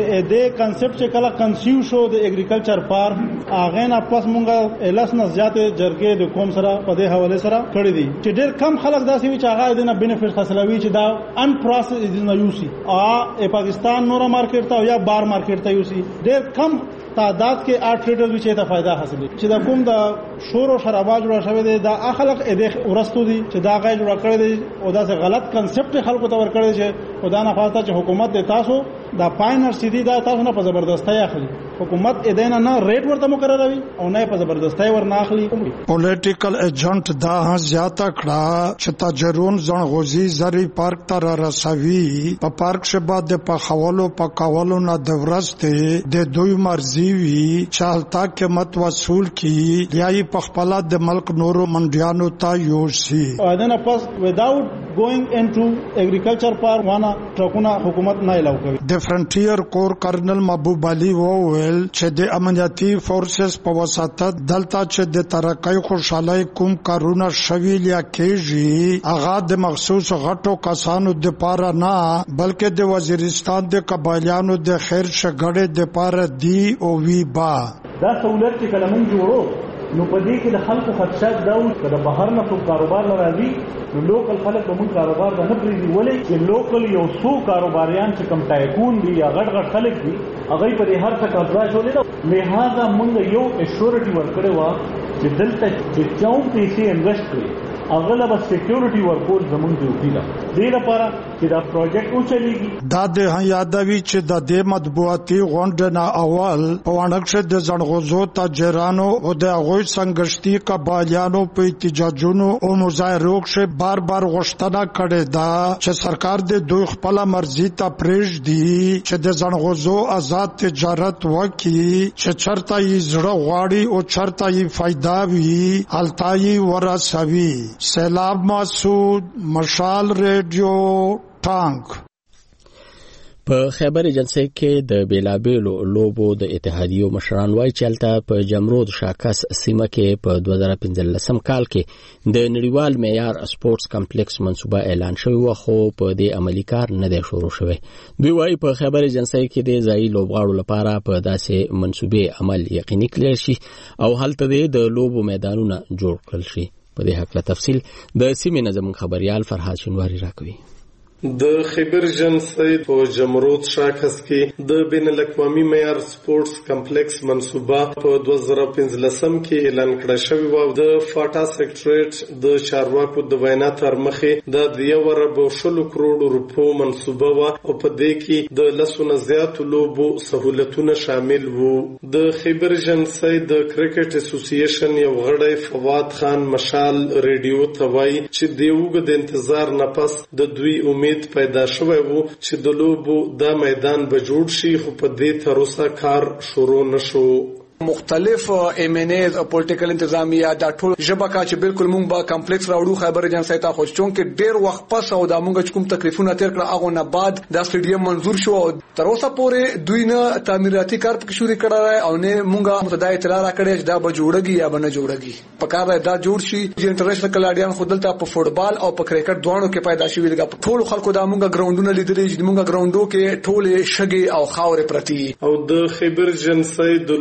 د کانسپټ چې کله کنسیو شو د اګریکلچر پارک هغه نه پس مونږه الس نه زیات جرګې د کوم سره په دې حواله سره کړی دي چې ډېر کم خلک داسې وي چې هغه د نه بینیفټ حاصلوي چې دا ان پروسس از نه یوسي او پاکستان نور مارکیټ ته یا بار مارکیټ ته یوسي ډېر کم تعداد کې آرټ ټریډرز چې ته فائدہ حاصلوي چې دا کوم د شور او شرابا جوړ شوی دی دا اخلاق اې ورستو دي چې دا غي جوړ کړی دی او دا څه غلط کنسپټ خلکو ته ور کړی چې خدا نه خاصه چې حکومت د تاسو دا پاینر سیدی دا تاسو نه په زبردستۍ اخلي. حکومت ادینه نه ریټ ورته مقرروي او نه په زبردستۍ ور نه اخلي. پولیټیکل ایجنټ دا زیاته کړه چې تاجرون زنغوزي زری پارک ته رسوي په پارک شه بعد په خولو په کولو نه د ورسته د دوی مرزي وی چالتا قیمت وصول کی یا په خپل د ملک نورو منډیانو ته یوسي. ادینه پس without going into agriculture park وانا ټرکونه حکومت نه الاو کوي. د فرنټیر کور کرنل محبوب علي وویل چې د امنیتي فورسز په واسطه دلته چې د ترقۍ خوشحالي کوم کارونه شوي یا کېږي هغه د مخصوص غټو کسانو د پاره نه بلکې د وزیرستان د قبایلیانو د خیر شګړې د پاره دی او وی با دا سہولت چې کلمون جوړو نو په دې کې د خلکو خدشات دا و چې د بهر نه څو کاروبار لراځي نو لوکل خلک به موږ کاروبار نه پریږدي ولې چې لوکل یو څو کاروباریان چې کم ټایکون دي یا غټ غټ خلک دي هغه په دې هر څه قبضه شولې ده. لہذا موږ یو اشورټي ورکړې و چې دلته چې چاو پیسې انویسټ کړي اغله بس سکیورټي ورکول زمونږ ډیوټي ده. دې لپاره چې دا پروجیکټ او چلیږي دا د یادوي چې د دې مطبوعاتي غونډه نه اول په وانکشه د زنغوزو تاجرانو او د غوي سنگشتي قبایلیانو په احتجاجونو او مظاهرو کې بار بار غوښتنه کړې ده چې سرکار د دوی خپل مرزي ته پرېږدي چې د زنغوزو آزاد تجارت وکړي چې چرته یې زړه غواړي او چرته یې فائدہ وي التای ورسوي. سیلاب مسعود مشال ریډیو ټانک. په خیبر ایجنسی کې د بیلابیلو لوبو د اتحادیو مشران وایي چې هلته په جمرود شاکس سیمه کې په دوه زره پنځلسم کال کې د نړیوال معیار سپورتس کمپلیکس منصوبه اعلان شوی و خو په دې عملی کار نه دی شروع شوی. دوی وایي په خیبر ایجنسی کې د ځایي لوبغاړو لپاره په داسې منصوبې عمل یقیني کړل شي او هلته د لوبو میدانونه جوړ کړل شي. په دې حق له تفصیل د سیمې نظم خبريال فرحات شنواری راکوي. د خیبر ایجنسی په جمرود شاکس کې د بین الاقوامي معیار سپورتس کمپلیکس منصوبه په دوه زره پنځلسم کې اعلان کړه شوی و. د فاټا سیکریټریټ د چارواکو د وینا تر مخې د دیو ورب شلو کروڑ روپو منصوبه و او په دې کې د لسونه زیات لوبو سہولتونه شامل وو. د خیبر ایجنسی د کرکټ اسوسییشن یو غړی فواد خان مشال ریډیو ته وایي چې دیوګ د انتظار نه پس د دوی امید پیدا شوی وو چې د لوبو دا میدان به جوړ شي خو په دې تر اوسه کار شروع نشو. مختلف ایمنیز او پولیټیکل انتظامیه دا ټول ژبکا چې بالکل مونږ با کمپلیکس راوړو خیبر ایجنسی ته خو چون کې ډیر وخت پس او دا مونږ کوم تکلیفونه تیر کړه هغه نه بعد دا سټیډیم منزور شو او تر اوسه پورې دوی نه تعمیراتي کار پکې شروع کړه او نه مونږه متدای اطلاع راکړې چې دا به جوړږي یا به نه جوړږي. په کار دا جوړ شي چې انټرنیشنل کلاډیان خودلته په فوټبال او په کرکټ دوانو کې پیدا شوي لګا ټول خلکو دا مونږه ګراوندونه لیدلې چې مونږه ګراوندو کې ټول شګي او خاورې پرتی. او د خیبر ایجنسی د لوبو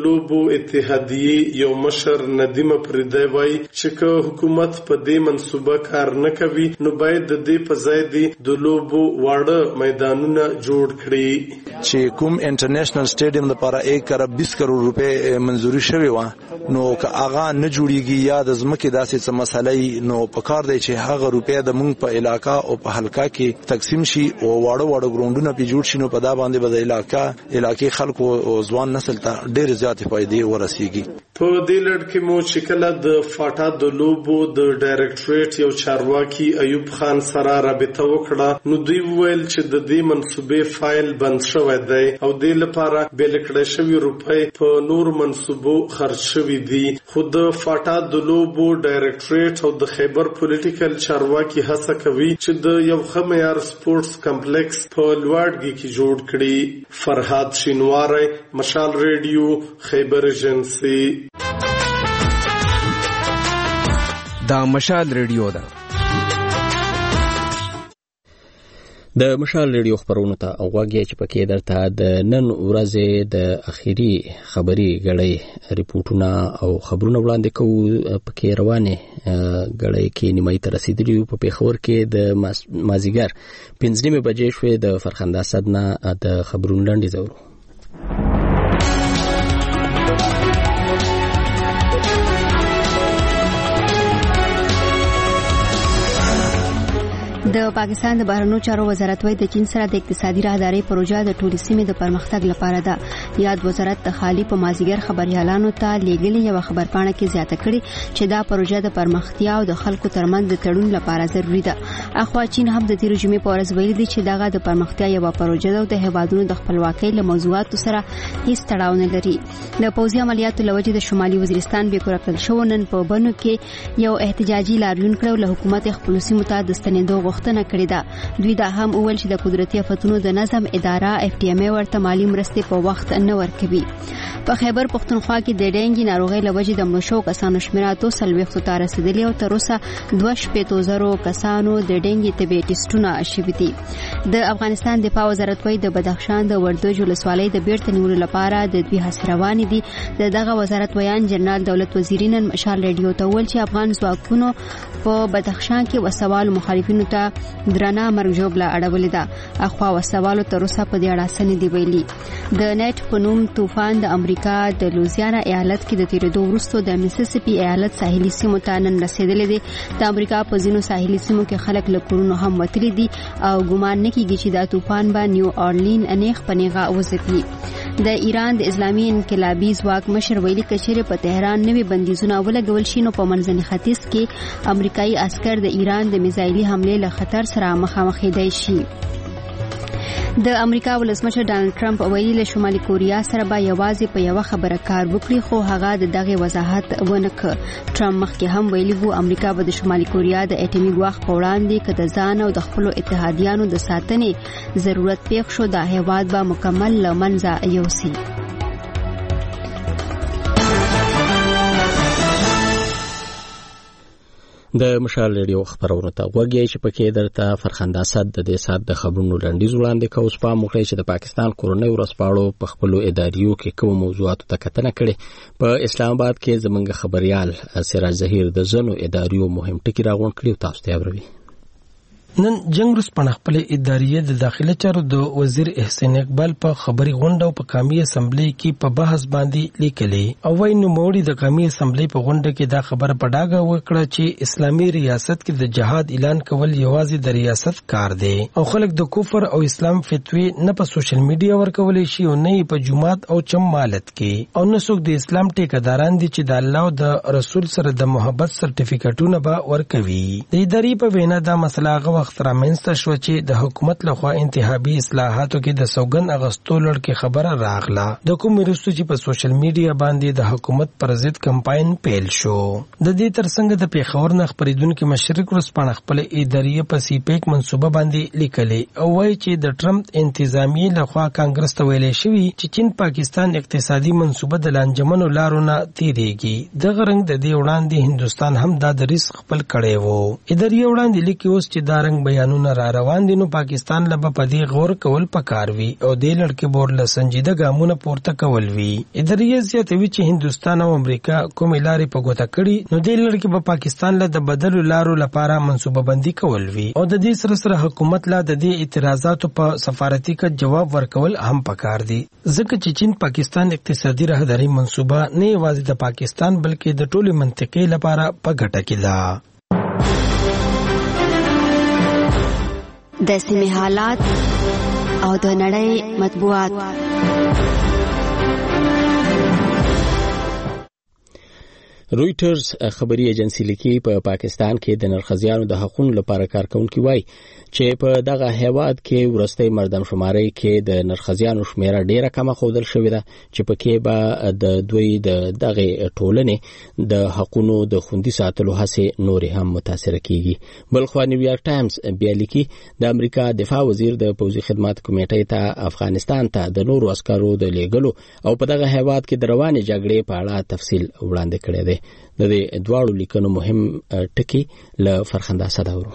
اتحادیې یو مشر ندیم افریدی وایي چې که حکومت په دې منصوبه کار نه کوي نو باید د دې په ځای د لوبو واړه میدانونه جوړ کړي. چې کوم انټرنیشنل سټیډیم لپاره یک ارب بیس کروڑ روپے منزوري شوی و نو که هغه نه جوړیږي یا د ځمکې داسې څه مسلې نو په کار دی چې هغه روپیا د مونږ په علاقہ او په حلقہ کې تقسیم شي او واړه واړه ګراوندونه په جوړ شي نو په دا باندې به د علاقہ علاقې خلکو او ځوان نسل ته ډېر زیات فائدې ورسیږي. په دې لړ کې مو چې کله د فاټا د لوبو د ډایرکټریټ یو چارواکي ایوب خان سره رابطه وکړه نو دوی وویل چې د دې منصوبې فایل بند شوی دی او د لپاره بیل کړی شوی روپۍ په نور منصوبو خرج شوی دي. خو د فاټا د لوبو ډایرکټریټ او د خیبر پولیټیکل چارواکي هڅه کوي چې د یو ښه معیار سپورتس کمپلیکس په لوړګي کې جوړ کړي. فرهاد شینواری، مشال ریډیو، خیبر ایجنسی. دا مشال ریډیو ده. د مشال ریډیو خبرونه ته اوغاږي چې پکې درته د نن ورځې د اخیری خبري غړې ریپورتونه او خبرونه وړاندې کوو. پکې روانه غړې کې نیمه تر رسیدلی په پیښور کې د مازیګر پنځه نیمه بجې شوې. د فرخنده صدنا د خبرونو لاندې زورو د پاکستان د بهرنیو چارو وزارت وايي د چین سره د اقتصادي راهدارۍ پروژه د ټولې سیمې د پرمختګ لپاره ده. یاد وزارت د خالي په مازیګر خبريالانو ته لیږلي یو خبرپاڼه کې زیاته کړي چې دا پروژه د پرمختیا او د خلکو ترمنځ د تړون لپاره ضروری ده. اخوا چین هم د تیر جمعې په ورځ ویلي دي چې دغه د پرمختیا یو پروژه ده او د هیوادونو د خپلواکۍ له موضوعاتو سره هیڅ تړاو نه لري. د پوځي عملیاتو لوجې د شمالي وزیرستان به کور کړل شو نن په بنو کې یو احتجاجي لاریون کړو له حکومت خپل سیمو ته د ستنېدو غوښتنه کړې ده. دوی دا هم اول چې د قدرتي آفتونو د نظم اداره اف ټي ام ورته مالی مرستې په وخت نه ورکوي. په خیبر پختونخوا کې د ډینګي ناروغۍ لوجې د مړو کسانو شمېر اتو سلويختو ته رسیدلی او تر اوسه دوه شپېته زره کسانو د ډینګي طبي ټیسټونه شوي دي. د افغانستان دفاع وزارت وايي د بدخشان د وردوج ولسوالۍ د بیرته نیولو لپاره د دوی هڅې روانې دي. دغه وزارت ویان جنرال دولت وزیر نن مشال ریډیو ته ویل چې افغان ځواکونو په بدخشان کې وسوال مخالفینو ته درنه مرګ ژوبله اړولې ده. اخوا وسوالو تر اوسه په دې اړه څه نه دي ویلي. د نیټ په نوم طوفان د امریکا د لوزیانا ایالت کې د تیرېدو وروسته د میسیسیپي ایالت ساحلي سیمو ته نن رسیدلې دي. د امریکا په ځینو ساحلي سیمو کې خلک له کورونو هم وتلي دي او ګمان نه کیږي چې دا طوفان به نیو اورلین انیخ پنیغه وځپي. د ایران د اسلامي انقلابي ځواک مشر ویلي کچېره په تهران نوي بندیزونه ولګول شي نو په منځني ختیځ کې امریکایي عسكر د ایران د میزایلي حمله له خطر سره مخامخ دی شي. د امریکا ولسمشر ډانلډ ټرمپ ویلي له شمالي کوریا سره به یوازې په یو خبره کار وکړي خو هغه د دغه وضاحت ونه کړ. ټرمپ مخکې هم ویلي وو امریکا به د شمالي کوریا د اټومي ګواښ په وړاندې کده ځان او د خپل اتحادیانو د ساتنې ضرورت پېښ شو د هیواد به مکمل لمنځه یوسي. د مشال ریډیو خبرونه ته وګورئ چې پکې درته فرخنده صد د دې سات د خبرونو لنډیز وړاندې کوو. سپام وکړئ چې د پاکستان کورنۍ ورځپاڼو په خپل اداریو کې کوم موضوعاتو ته کتنه کړې. په اسلام آباد کې زمونږ خبريال سراج ظهیر د زنو اداریو مهم ټکی راغونډ کړی او تاسو ته اوروي. نن جنگ رسپن خپل اداریه د داخله چارو د وزیر احسان اقبال په خبري غونډه په قومي اسمبلی کې په بحث باندې لیکلي او وايي نو موري د قومي اسمبلی په غونډه کې دا خبره پډاګه وکړه چې اسلامي ریاست کې د جهاد اعلان کول یوازې د ریاست کار دی او خلک د کفر او اسلام فتوی نه په سوشل میډیا ورکولې شي او نه په جمعات او چمالت کې او نه څوک د اسلام ټیکداران دي چې د الله او د رسول سره د محبت سرټیفیکټونه به ورکوي. د ادارې په وینا دا مسله هغه وخت رامنځته شو چې د حکومت لخوا انتخابي اصلاحاتو کې د سوګند اغستو لړ کې خبره راغله د کوم وروسته چې په سوشل میډیا باندې د حکومت پر ضد کمپاین پیل شو. د دې ترڅنګ د پیښور نه خبرېدونکو مشرق ورسپانه خپل ادارې په سی پیک منصوبه باندې لیکلي او وایي چې د ټرمپ انتظامی لخوا کانګرس ته ویلې شوی چې چین پاکستان اقتصادي منصوبه د لانجمنو لارو نه تیریږي. د غرنګ د دې وړاندې هندستان هم دا د ریسک خپل کړی وو. ادارې وړاندې لیکي اوس چې دا رنګ زموږ بیانونه را روان دي نو پاکستان له په دې غور کول پکار وي او د لړکې بورډ له سنجیده ګامونه پورته کول وي. اداري زیاتوي چې هندستان او امریکا کومې لارې په ګوته کړي نو د لړکې په پاکستان له د بدلو لارو لپاره منصوبه بندي کول وي او د دې سره سره حکومت لا د دې اعتراضاتو په سفارتي کټ جواب ورکول هم پکار دي ځکه چې چین پاکستان اقتصادي راهداري منصوبه نه یوازې د پاکستان بلکې د ټولې منطقې لپاره په ګټه کې ده. د سیمې حالات او د نړۍ مطبوعات. رويټرز خبري ایجنسی لیکي په پاکستان کې د نرخزیانو د حقوقو لپاره کارکونکي وایي چې په دغه هیواد کې ورستۍ مردم شماري کې د نرخزیانو شمیره ډیره کمه خودل شوې ده چې پکې به د دوی د دغه ټولنې د حقوقو د خوندي ساتلو هڅه نورې هم متاثر کیږي. بلخو نیویارک ټایمز بیا لیکي د امریکا دفاع وزیر د پوځي خدمات کمیټې ته افغانستان ته د نورو عسکرو د لیږلو او په دغه هیواد کې د روانې جګړې په اړه تفصیل وړاندې کړی دی. د دې دواړو لیکنو مهم ټکی له فرخنده صداورو.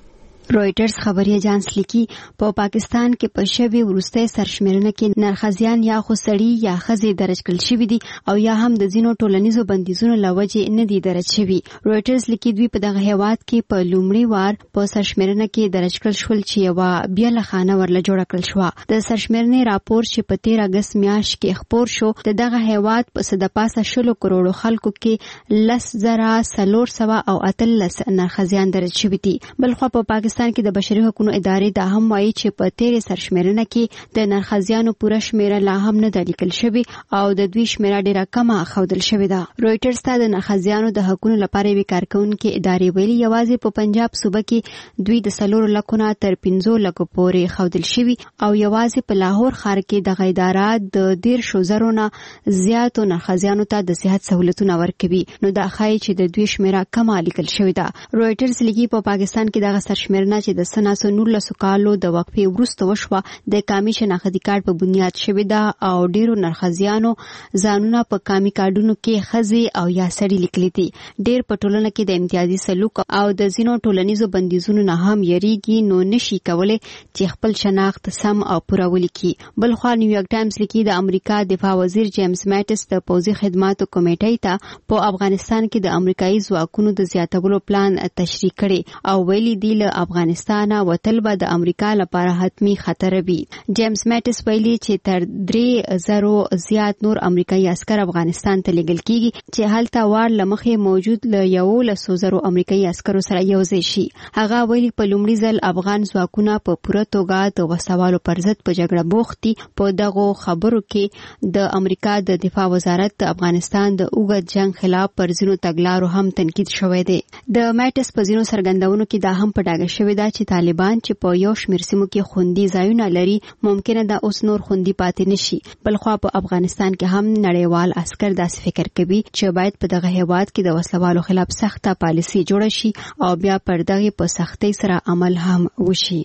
رويټرز خبري اژانس لیکي په پا پاکستان کې په شوي ورسته سرشمېرنه کې نرخزیان یا خو سړي یا خزي درج کړل شوی دي او یا هم د زینو ټولنیزو بندیزونو لوجه نه دي درج شوی. رويټرز لیکي دوی په دغه هیواد کې په لومړی وار په سرشمېرنه کې درج کړل شول چې یو بیا له خانه ورله جوړ کړل شو. د سرشمېرنې راپور چې په تیرمه اگست میاشت کې خبر شو د دغه هیواد په صد پاسه شلو کروڑو خلکو کې لس زره سلور سوا او اتلس نرخزیان درج شوی دي. بلخو په پاکستان کې د بشري حقوقو ادارې دا هم وایي چې په تیرې سرشمېرنه کې د نرخزیانو پوره شمیره لا هم نه د لیکل شوی او د دوی شمیره ډیره کمه ښودل شوې ده. رويټرز ته د نرخزیانو د حقوقو لپاره وی کارکونکو ادارې ویلي یوازې په پنجاب صوبه کې دوی د سلور لکونه تر پنځو لکو پورې ښودل شوی او یوازې په لاهور ښار کې د غیدارا د ډیر شو زرونه زیاتو نرخزیانو ته د صحت سہولتونه ورکوي نو دا ښایي چې د دوی شمیره کمه لیکل شوې ده. رويټرز لیکي په پاکستان کې دغه سرشمېرنه چې د سناسو نولسو کالو د وقفې وروسته وشوه د قامي شناختی کارت په بنیاد شوې ده او ډیرو نرخزیانو ځانونه په قامي کارډونو کې خزي او یا سړي لیکلي دي. ډیر په ټولنه کې د امتیازي سلوک او د زینو ټولنیزو بندیزونو نه هم یریږي نو نشي کولای چې خپل شناخت سم او پوره ولیکي. بلخو نیویارک ټایمز لیکي د امریکا دفاع وزیر جیمز ماټس د پوځي خدماتو کمیټې ته په افغانستان کې د امریکایي ځواکونو د زیاتولو پلان تشریح کړي او ویلي دی له افغانستان وتل به د امریکا لپاره حتمی خطر وي. جیمز ماټس ویلي چې تر درې زرو زیات نور امریکایي عسكر افغانستان ته لیږل کیږي چې هلته وار لمخې موجود ل یو لسو زرو امریکایي عسکرو سره یوځای شي. هغه ویلي په لومړي ځل افغان ځواکونه په پوره توګه د وسوالو پر ضد په جګړه بوختي. په دغه خبرو کې د امریکا د دفاع وزارت د افغانستان د اوږد جنگ خلاف پر ځینو تګلارو هم تنقید شوی دی. د ماټس په ځینو سرګندونو کې دا هم په ډاګه شوی دا چې طالبان چې په یو شمېر سیمو کې خوندي ځایونه لري ممکنه دا اوس نور خوندي پاتې نشي. بلخو په افغانستان کې هم نړیوال عسكر داس فکر کوي چې باید په دغه هیواد کې د وسلوالو خلاف سخته پالیسي جوړه شي او بیا پر دغه په سختۍ سره عمل هم وشي.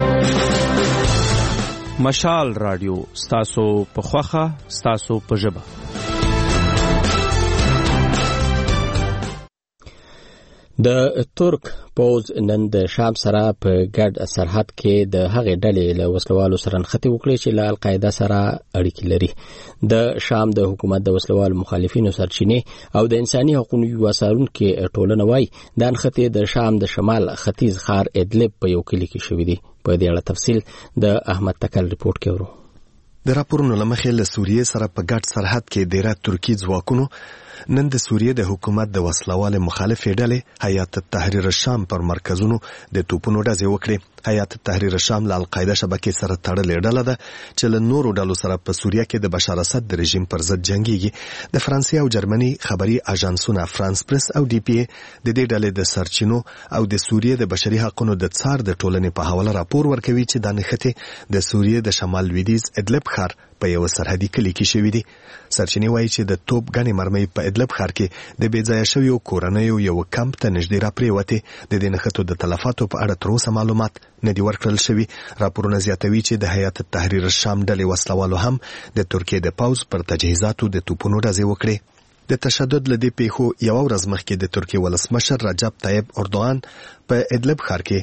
مشال رادیو ستاسو په خوخه ستاسو په ژبه. د ترک پوز نن د شام سره په ګډ سرحد کې د هغې ډلې له وسلوالو سره نښتې وکړې چې له القاعده سره اړیکې لري. د شام د حکومت د وسلوالو مخالفینو سرچینې او د انساني حقوقو یو څارونکي ټولنه وایي د نښتې د شام د شمال ختیځ ښار ادلب په یو کلي کې شوې دي. په دې اړه تفصیل د احمد تکل ریپورت کې ورو. د راپورونو له مخې له سوریې سره په ګډ سرحد کې ډیره ترکی ځواکونو نن د سوریې د حکومت د وسلوال مخالفې ډلې حیات تحریر الشام پر مرکزونو د توپونو ډزې وکړې. حیات تحریر الشام له القاعده شبکې سره تړلې ډله ده چې له نورو ډلو سره په سوریه کې د بشار اسد د رژیم پر ضد جنګيږي. د فرانسې او جرمني خبري اژانسونه فرانس پریس او ډي پی ای د دې ډلې د سرچینو او د سوریې د بشري حقوقو د څار د ټولنې په حواله راپور ورکوي چې د نښتې د سوریې د شمال لویدیځ ادلب ښار په یو سرحدي کلی کې شوې دي. سرچینې وایي چې د توپ غنې مرمۍ په ادلب ښار کې د بې ځایه شویو کورنیو یو کمپ ته نږدې راپرېوتې. د دې نښتو د تلفاتو په اړه تر اوسه معلومات نه دي ورکړل شوي. راپورونه زیاتوي چې د حیات تحریر الشام ډلې وسلوالو هم د ترکیې د پوځ پر تجهیزاتو د توپونو ډزې وکړې. د تشدد له دې پیښو یو ورځ مخکې د ترکیې ولسمشر رجب طیب اردوغان په ادلب ښار کې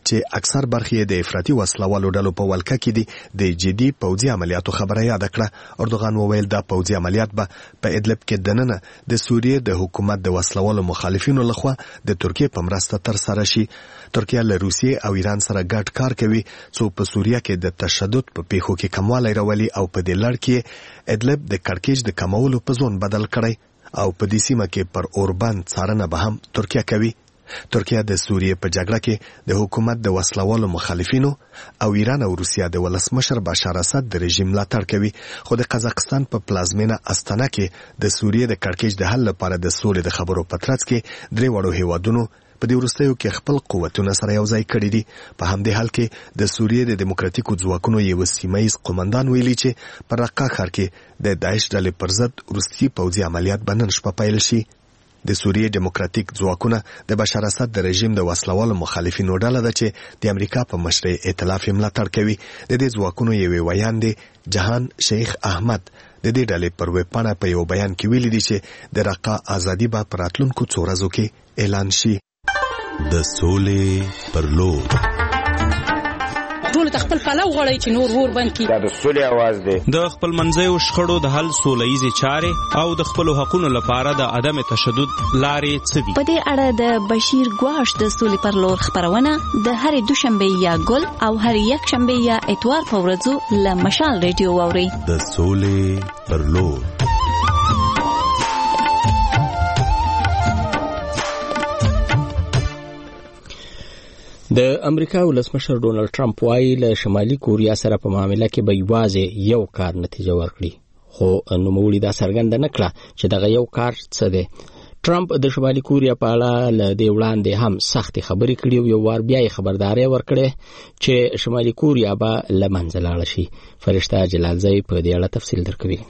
چې اکثر برخې د افراطي وسلوالو ډلو په ولکه کې دي د جدي پوځي عملیاتو خبره یاد کړه. اردوغان وویل دا پوځي عملیات به په ادلب کې دننه د سوریې د حکومت د وسلوالو مخالفینو لخوا د ترکیې په مرسته تر سره شي. ترکیه له روسیې او ایران سره ګډ کار کوي څو په سوریه کې د تشدد په پیښو کې کموالی راولي او په دې لړ کې ادلب د کړکېچ د کمولو په ځون بدل کړی او په دې سیمه کې پر اوربند څارنه به هم ترکیه کوي. ترکیه د سوریې په جګړه کې د حکومت د وسلوالو مخالفینو او ایران او روسیه د ولسمشر بشار اسد د رژیم ملاتړ کوي. خو د قزاقستان په پلازمینه استانه کې د سوریې د کړکېچ د حل لپاره د سولې د خبرو په ترڅ کې درې وړو هیوادونو په دې وروستیو کې خپل قوتونه سره یو ځای کړي دي. په همدې حال کې د سوریې د دیموکراتیکو ځواکونو یو سیمایي قومندان ویلي چې په رقه ښار کې د داعش ډلې پر ضد وروستي پوځي عملیات به نن شپه پیل شي. د سوریې دیموکراتیک ځواکونه د بشار اسد د رژیم د وسلوالو مخالفینو ډله ده چې د امریکا په مشرۍ ائتلاف یې ملاتړ کوي. د دې ځواکونو یو ویان دی جهان شیخ احمد د دې ډلې پر ویبپاڼه په یو بیان کې ویلي دي چې د رقه ازادي به په راتلونکو څو ورځو کې اعلان شي. د سولې پر لور ټول خپل پلو غړی چې نور ور بند کی. دا د سولې आवाज دی. د خپل منځیو شخړو د حل سولهیزې چارې او د خپل حقوقو لپاره د عدم تشدد لارې څه دي. په دې اړه د بشیر ګواش د سولې پر لور خبرونه د هرې دوشنبه یا ګل او هر یک شنبه یا اتوار په ورځو له مشال ریډیو واوري. د سولې پر لور. د امریکا ولسمشر ډونالد ټرمپ وايي له شمالي کوریا سره په معاملې کې به یوازې یو کار نتیجه ورکړي. خو نوموړي دا څرګنده نه کړه چې دغه یو کار څه دی. ټرمپ د شمالي کوریا په اړه له دې وړاندې هم سختې خبرې کړې او یو وار بیا یې خبرداری ورکړې چې شمالي کوریا به له منځه لاړه شي. فرشته جلالزی په دې اړه تفصیل درکوي.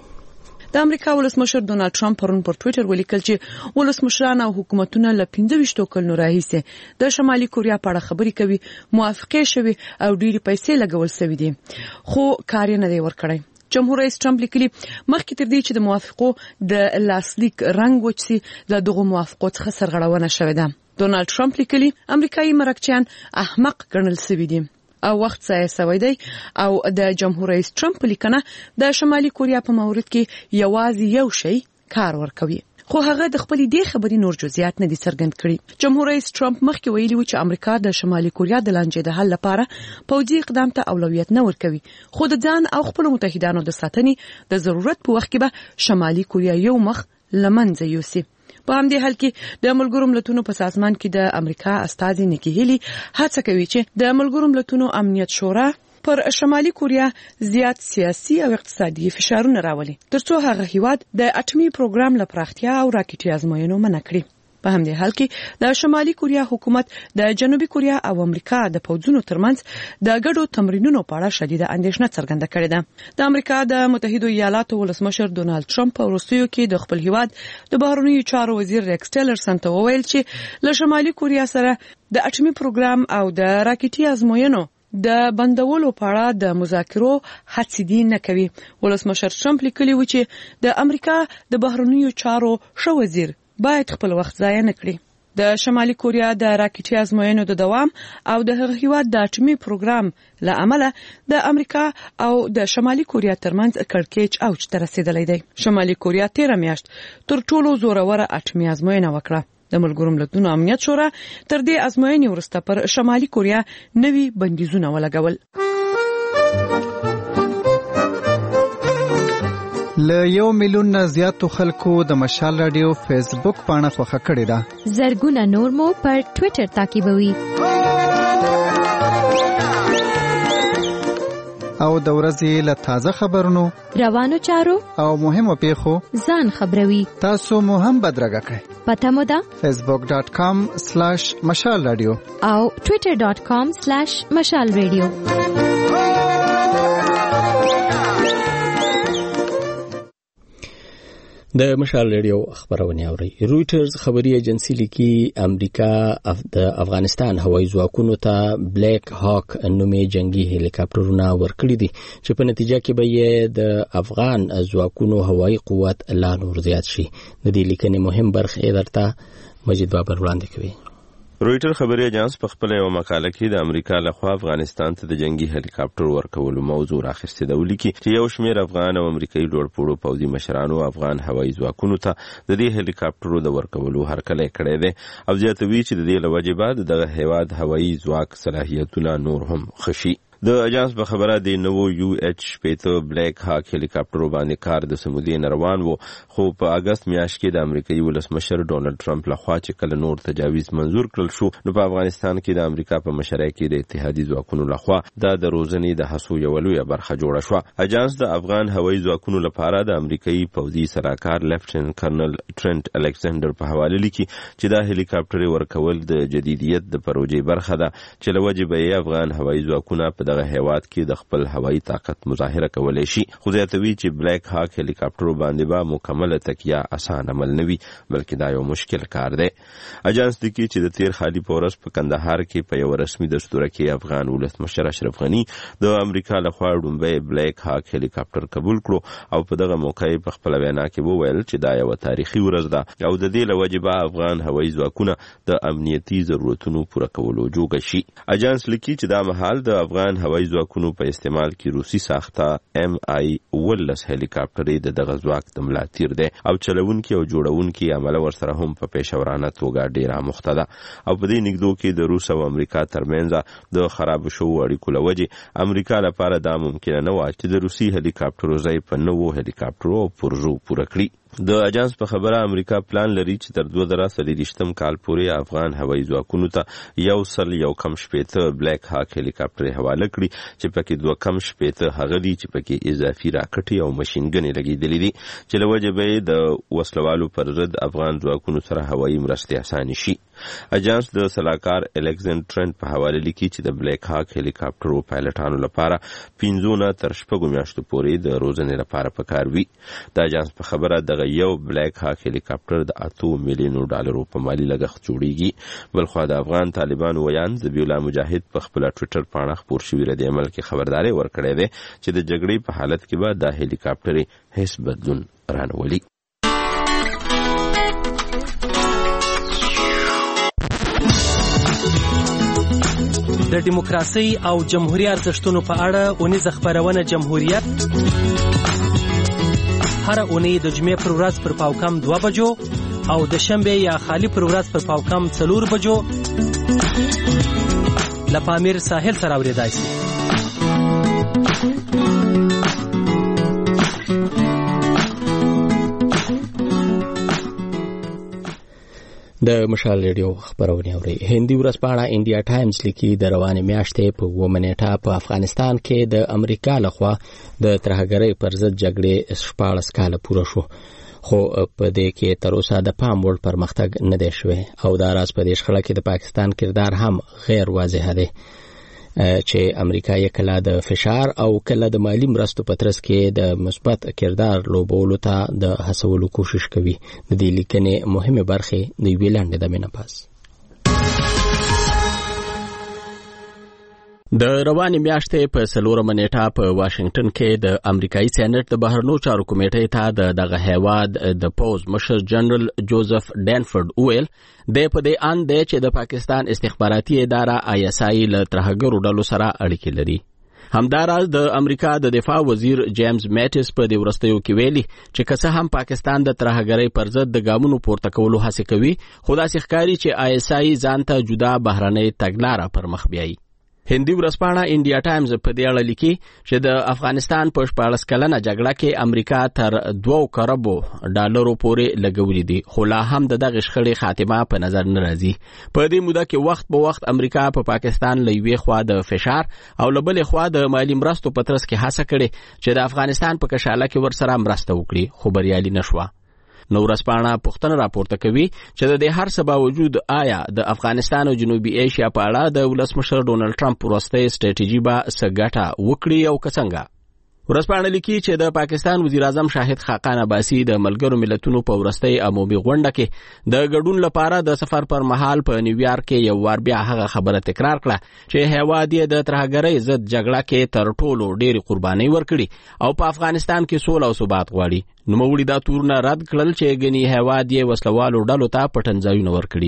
د امریکا ولسمشر ډونالد ټرمپ پرون پر ټوئیټر ولیکل چې ولسمشران او حکومتونه له پنځه ویشت کلونو راهیسې د شمالي کوریا په اړه خبرې کوي، موافقې شوي او ډېری پیسې لګول شوي دي، خو کار یې نه دی ورکړی. جمهور رئیس ټرمپ لیکلي مخکې تر دې چې د موافقو د لاسلیک رنګ وچسي له دغو موافقو څخه سرغړونه شوې ده. ډونالد ټرمپ لیکلي امریکایي مرکچیان احمق ګڼل شوي دي او وخت ضایع شوی دی او د جمهور رئیس ټرمپ لیکنه د شمالي کوریا په مورد کې یوازې یو شی کار ورکوي، خو هغه د خپل دې خبرې نور جزئیات نه دي څرګند کړي. جمهور رئیس ټرمپ مخکې ویلي و چې امریکا د شمالي کوریا د لانجې د حل لپاره پوځي اقدام ته اولویت نه ورکوي، خو د ځان او خپل متحدانو د ساتنې د ضرورت په وخت کې به شمالي کوریا یو مخ لمنځه یوسي. په همدې حال کې د ملګرو ملتونو په سازمان کې د امریکا استازي نیکی هیلی هڅه کوي چې د ملګرو ملتونو امنیت شورا پر شمالي کوریا زیات سیاسي او اقتصادي فشارونه راولي ترڅو هغه هیواد د اټومي پروګرام لپاره پراختیا او راکټي ازموینو منع کړي. په همدې حال کې د شمالي کوریا حکومت د جنوبي کوریا او امریکا د پوځونو ترمنځ د ګډو تمرینونو په اړه شدیده اندېښنه څرګنده کړې ده. د امریکا د متحده ایالاتو ولسمشر ډونالد ټرمپ په وروستیو کې د خپل هیواد د بهرنیو چارو وزیر ریکس ټیلرسن ته وویل چې له شمالي کوریا سره د اټومي پروګرام او د راکټي ازموینو د بندولو په اړه د مذاکرو هڅې دي نه کوي. ولسمشر ټرمپ لیکلي و چې د امریکا د بهرنیو چارو ښه وزیر باید خپل وخت ضایع نه کړي. د شمالي کوریا د راکټي ازموینو د دوام او د هغه هیواد د اټومي پروګرام له امله د امریکا او د شمالي کوریا ترمنځ کړکېچ اوج ته رسیدلی دی. شمالي کوریا تیره میاشت تر ټولو زوروره اټومي ازموینه وکړه. د ملګرو ملتونو امنیت شورا تر دې ازموینې وروسته پر شمالي کوریا نوي بندیزونه ولګول. له یو میلیون نه زیاتو خلکو د مشال رادیو فیسبوک پاڼه خوښه کړې ده. زرګونه نور مو پر ټوئیټر تعقیبوي او د ورځې له تازه خبرونو، روانو چارو او مهمو پیښو ځان خبروي. تاسو مو هم بدرګه کړئ. پته مو ده فیسبوک ډاټ کام سلاش مشال رادیو او ټوئیټر ډاټ کام سلاش مشال رادیو. د مشال ریډیو خبرونه اوري. رويټرز خبري ایجنسی لیکي امریکا د افغانستان هوایي ځواکونو ته بلیک هاک نومي جنگي هلیکاپټرونه ورکړي دي چې په نتیجه کې به یې د افغان ځواکونو هوایي قوت لا نور زیات شي. د دې لیکنې مهم برخه درته مجید بابر وړاندې کوي. رويټر خبري اژانس په خپل یو مقاله کې د امریکا لخوا افغانستان ته د جنگي هلیکاپټر ورکولو موضوع راخسته د ولیکي چې یو شمېر افغان او امریکایي لوړپوړو پوځي مشرانو افغان هوایي ځواکونو ته د دې هلیکاپټرو د ورکولو هرکلی کړی دی او زیاتوي چې د دې له وجې بعد دغه هیواد هوایي ځواک صلاحیتونه نور هم خشي. د اژانس په خبره د نوو یو ایچ پېته بلیک هاک هلیکاپټرو باندې کار د سمودي روان وو، خو په اگست میاشت کې د امریکایي ولسمشر ډونالد ټرمپ لخوا چې کله نور تجاویز منزور کړل شو، نو په افغانستان کې د امریکا په مشرۍ کې د اتحادي ځواکونو لخوا د دروزنې د هڅو یو لویه برخه جوړه شوه. اژانس د افغان هوایي ځواکونو لپاره د امریکایي پوځي سلاکار لیفټننټ کرنل ټرنټ الکساندر په حواله لیکي چې دا هلیکاپټر ورکول د جدیدیت د پروژې برخه ده چې له وجې به افغان هوایي ځواکونه په دغه هیواد کې د خپل هوایي طاقت مظاهره کولای شي. خو زیاتوي چې بلیک هاک هلیکاپټرو باندې به مکمله تکیه اسانه عمل نه وي، بلکې دا یو مشکل کار دی. اژانس لیکي چې د تیر خالي پورس په کندهار کې په یو رسمي دستور کې افغان ولسمشر اشرف غنی د امریکا لخوا ډومبه بلیک هاک هلیکاپټر قبول کړو او په دغه موقع په خپل وینا کې وویل چې دا یو تاریخي ورځ ده او د دې له وجې به افغان هوایي ځواکونه د امنیتي ضرورتونو پوره کولو جوګه شي. اژانس لیکي چې دا مهال د افغان هوایي ځواکونو په استعمال کې روسي ساخته ام آی ولس هلیکاپټر د دغه ځواک د ملاتیر دی او چلوونکي او جوړونکي عمل ورسره هم په پیشورانه توګه ډیره مخته ده او په دې نګدو کې د روس او امریکا ترمنځ د خراب شو اړیکو لوجه امریکا لپاره دا ممکن نه و چې د روسي هلیکاپټرو ځای په نوو هلیکاپټرو پرزو پوره کړي. د اژانس په خبره امریکا پلان لري چې تر دوه زره څلوېښتم کال پورې افغان هوایي ځواکونو ته یو سل یو کم شپېته بلیک هاک هلیکاپټر حواله کړي چې پکې دوه کم شپېته هغه دي چې پکې اضافي راکټې او ماشینګنې لګېدلې دي چې له وجې به د وسلوالو پر ضد افغان ځواکونو سره هوایي مرستې اسانه شي. اژانس د سلاکار الکساندر ټرنټ په حواله لیکي چې د بلیک هاک هلیکاپټرو پایلټانو لپاره پنځه نه تر شپږو میاشتو پورې د روزنې لپاره پکار وي. د اژانس په خبره د یو بلیک هاک هلیکاپټر د اتو میلیونو ډالرو په مالی لګښت جوړیږي. بلخوا د افغان طالبانو ویان ذبیح الله مجاهد په خپل ټویټر پاڼه خپور شوی رد عمل کې خبرداري ورکړې ده چې د جګړې په حالت کې به د هلیکاپټر هیڅ بدلون رانولي. د دیموکراسي او جمهوریت ارزښتونو په اړه اونیزه خبرونه جمهوریت هر اونۍ د جمعې پر ورځ پر پاوکم دوه بجو او د شنبه یا خالی پر ورځ پر پاوکم څلور بجو له پامیر ساحل سره اورېدای شي. د مشال ریډیو خبرونه اوري. هندي ورځپاڼه انډیا ټایمز لیکي د روانې میاشتې په اوومه نیټه په افغانستان کې د امریکا لخوا د ترهګرۍ پر ضد جګړې شپاړس کاله پوره شو، خو په دې کې تر اوسه د پام وړ پرمختګ نه دی شوی او دا راز په دې شخړه کې د پاکستان کردار هم غیر واضح دی چې امریکا یې کله د فشار او کله د مالی مرستو په ترڅ کې د مثبت کردار لوبولو ته د هڅولو کوشش کوي. د دې لیکنې مهمه برخه د ویلاند د مینپاس د روانې میاشتې په څلورمه نیټه په واشنگټن کې د امریکایي سېنات د بهرنیو چارو کمیټې ته د دغه هیواد د پوز مشر جنرال جوزف ډینفورد ویل د په دې ان د چې د پاکستان استخباراتي اداره آی اس آی له ترهګرو ډلو سره اړیکې لري. همداراز د امریکا د دفاع وزیر جیمز میټس په دې ورستیو کې ویلي چې که څه هم پاکستان د ترهګرۍ پر ضد د ګامونو پورته کولو هڅه کوي، خو داسې ښکاري چې آی اس آی ځان ته جدا بهرنۍ تګلاره پر مخ بیایي. هندي ورځپاڼه انډیا ټایمز په دې اړه لیکي چې د افغانستان په شپاړس کلنه جګړه کې امریکا تر دوه کروڑو ډالرو پورې لګولې دي، خو لا هم د دغه شخړې خاتمه په نظر نه راځي. په دې موده کې وخت په وخت امریکا په پا پاکستان له یوې خوا د فشار او له بلې خوا د مالی مرستو په ترڅ کې هڅه کړې چې د افغانستان په کشاله کې ورسره مرسته وکړي، خو بریالي نشوه. نو ورځپاڼه پوښتنه راپورته کوي چې د دې هر څه باوجود آیا د افغانستان او جنوبي ایشیا په اړه د ولسمشر ډونالد ټرمپ وروستۍ سټریټیجي به څه ګټه وکړي او که څنګه. ورځپاڼه لیکي چې د پاکستان وزیر اعظم شاهد خاقان عباسي د ملګرو ملتونو په وروستۍ عمومي غونډه کې د ګډون لپاره د سفر پر مهال په نیویارک کې یو وار بیا هغه خبره تکرار کړه چې هیواد یې د ترهګرۍ ضد جګړه کې تر ټولو ډېرې قربانۍ ورکړي او په افغانستان کې سوله او ثبات غواړي. نوموړي دا تورونه رد کړل چې ګنې هیواد یې وسلوالو ډلو ته پټنځایونه ورکړي.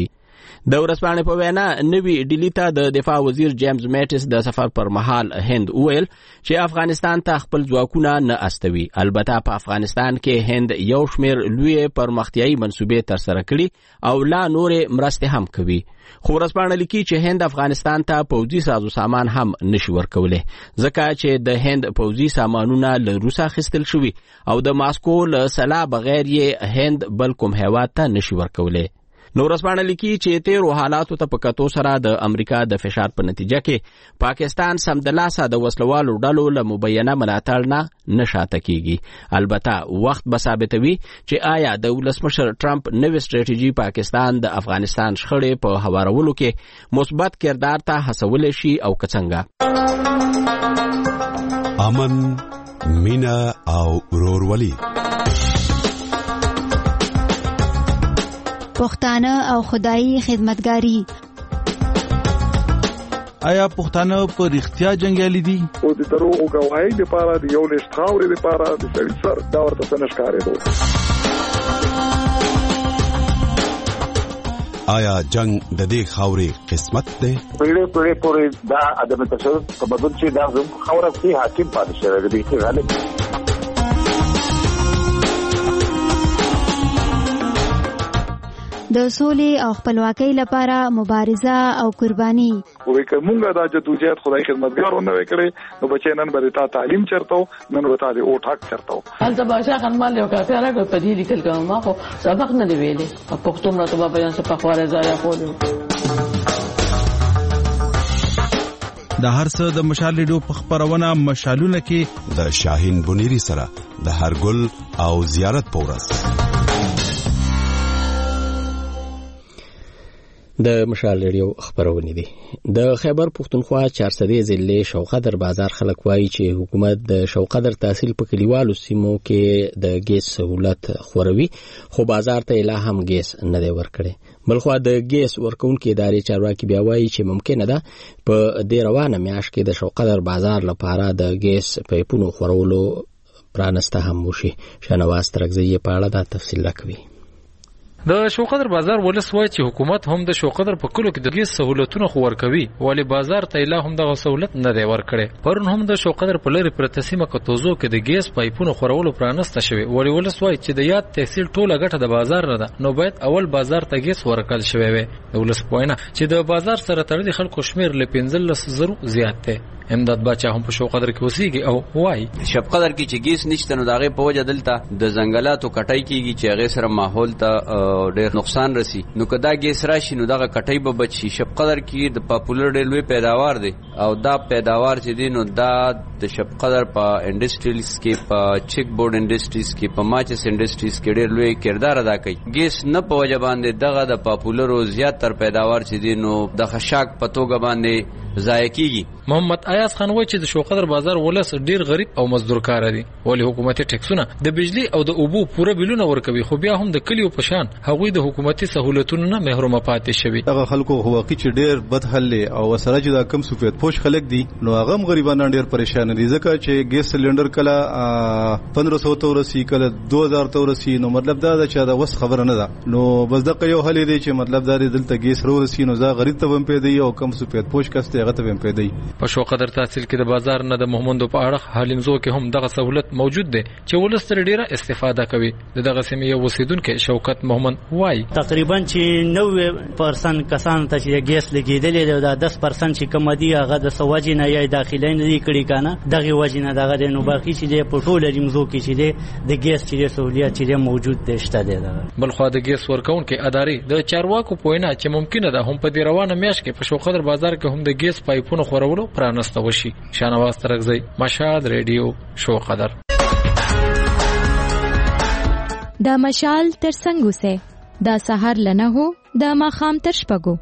د ورځپاڼې په وینا نوی ډیلی ته د دفاع وزیر جیمز میټس د سفر پر مهال هند وویل چې افغانستان ته خپل ځواکونه نه استوي. البته په افغانستان کې هند یو شمېر لوی پرمختیایي منصوبې ترسره کړي او لا نورې مرستې هم کوي. خو ورځپاڼه لیکي چې هند افغانستان ته پوځي سازو سامان هم نشي ورکولی ځکه چې د هند پوځي سامانونه له روسه اخیستل شوي او د ماسکو له سلا بغیر یې هند بل کوم هیواد ته نشي ورکولی. نو ورځپاڼه لیکي چې تیرو حالاتو ته په کتو سره د امریکا د فشار په نتیجه کې پاکستان سمدلاسه د وسلوالو ډلو له مبینه ملاتړ نه نه شاته کیږي. البته وخت به ثابتوي چې آیا د ولسمشر ټرمپ نوې سټریټیژي پاکستان د افغانستان شخړې په هوارولو کې مثبت کردار ته هڅولی شي او که څنګه. امن، مینا او ورورولي، پښتانه او خدایي خدمتګاری. آیا پښتانه په رښتیا جنگیالي دي؟ او د دروغو گواهی لپاره د یو لښت خاورې لپاره د سړي سر دا ورته څه نه ښکارېدو. آیا جنگ د دې خاورې قسمت دی؟ پیړۍ پیړۍ پورې دا عدم تشدد تمدن چې دا زموږ خاوره کې حاکم پاتې شوی دی چې غالب د سولې او خپلواکۍ لپاره مبارزه او قرباني. وې که مونږه دا جدوجہد خدای خدمتګارو نه وکړي نو بچي نن به تا تعلیم چرته نن به تا د اوټ حق چرته. هلته بادشاہ خانمال یو کافي راغی په دې لیکل کوم ما خو سبق نه دی ویلي په پښتو مرته په بیان څخه په خواره ځای خولو. د هر څه د مشال ریډیو په خبرونه مشالونه کې د شاهین بنيري سره د هرګل او زیارت پورس. د مشال ریډیو خبرونه دي. د خیبر پښتونخوا چارسدې ضلع شوقدر بازار خلک وایي چې حکومت د شوقدر تحصیل په کلیوالو سیمو کې د ګیس سہولت خوروي خو بازار ته لا هم ګیس نه دی ورکړي. بلخو د ګیس ورکونکو ادارې چارواکي بیا وایي چې ممکنه ده په دې روانه میاشت کې د شوقدر بازار لپاره د ګیس پایپونو خورولو پرانسته هم وشي. شنواز ترغزی په اړه دا تفصیل راکوي. د شوقدر بازار ولس وایي چې حکومت هم د شوقدر په کلو کې د ګیس سہولتونه خو ورکوي ولی بازار ته لا هم دغه سہولت نه دی ورکړي. پرون هم د شوقدر په لری پرتسیمه کتوزو کې د ګیس پایپونو خورولو پرانسته شوی ولی ولس وایي چې د یاد تحصیل ټوله ګټه د بازار نه ده نو باید اول بازار ته ګیس ورکړل شوی وي. د ولس پوینه چې د بازار سره تړلي خلکو شمیر له پنځلس زرو زیات دی. امداد بچا هم په شوقدر کې اوسېږي او وای شپقدر کې چې ګیس نشته نو داغه په وجه دلته د ځنګلاتو کټای کیږي چې هغه سره ماحول ته ډېر نقصان رسی نو کدا ګیس راشي نو دغه کټای به بچي. شپقدر کې د پاپولر ډېر لوی پیداوار دی او دا پیداوار چې دی نو دا د شپقدر په انډستریز کې په چیک بورډ انډستریز کې په ماچس انډستریز کې ډېر لوی کردار ادا کوي. ګیس نه په وجه باندې دغه د پاپولر او زیات تر پیداوار چې دی نو د خشاک په توګه باندې ضایع کیږي. محمد ایاز خان وایي چې د شوقدر بازار ولس ډیر غریب او مزدور کار دي ولی حکومتي ټیکسونه د بجلی او د اوبو پوره بیلونه ورکوي خو بیا هم د کلیو په شان هغوی د حکومتي سہولتونو نه محروم پاتې شوي. هغه خلکو هوقي چې ډیر بد حل او وسره چې دا کم سفید پوش خلک دي نو هغه غریبانو ډیر پریشان دي ځکه چې ګیس سلندر کله پندرہ سو ته ورسی کله دو هزار ته ورسی نو مطلب دا چې دا وس خبره نه ده نو بس دغه یو حل دی چې مطلب دا دلته ګیس ورسی نو زه غریب ته هم پیدا او کم سفید پوش کسته هغه ته هم پیدا. په شوقدر تحصیل کې د بازار نه د محمدو په اړه حالمزو کې هم دغه سہولت موجود دی چې ولس تر ډیره استفاده کوي. دغه سیمې یو اوسیدونکو شوکت محمد وای تقریبا چې نوي پرسنټ کسان ته چې ګیس لګیدلې دی دا دس پرسنټ چې کم دی هغه د سواجی نه یا داخلي نه دی کړي کنه دغه وجنه دغه نو باقي چې په ټوله ریمزو کې چې د ګیس چې سہولیت چې موجود دی شته دی. بل خو د ګیس ورکونکو ادارې د چارواکو پوینه چې ممکنه ده هم په دې روانه میاشت کې په شوقدر بازار کې هم د ګیس پایپونو خورولو پرانسته وشي. شانواز ترغزی مشال ریډیو شوقدر. دا مشال تر څنګه سه دا سحر لنه هو دا ماخام تر شپګو.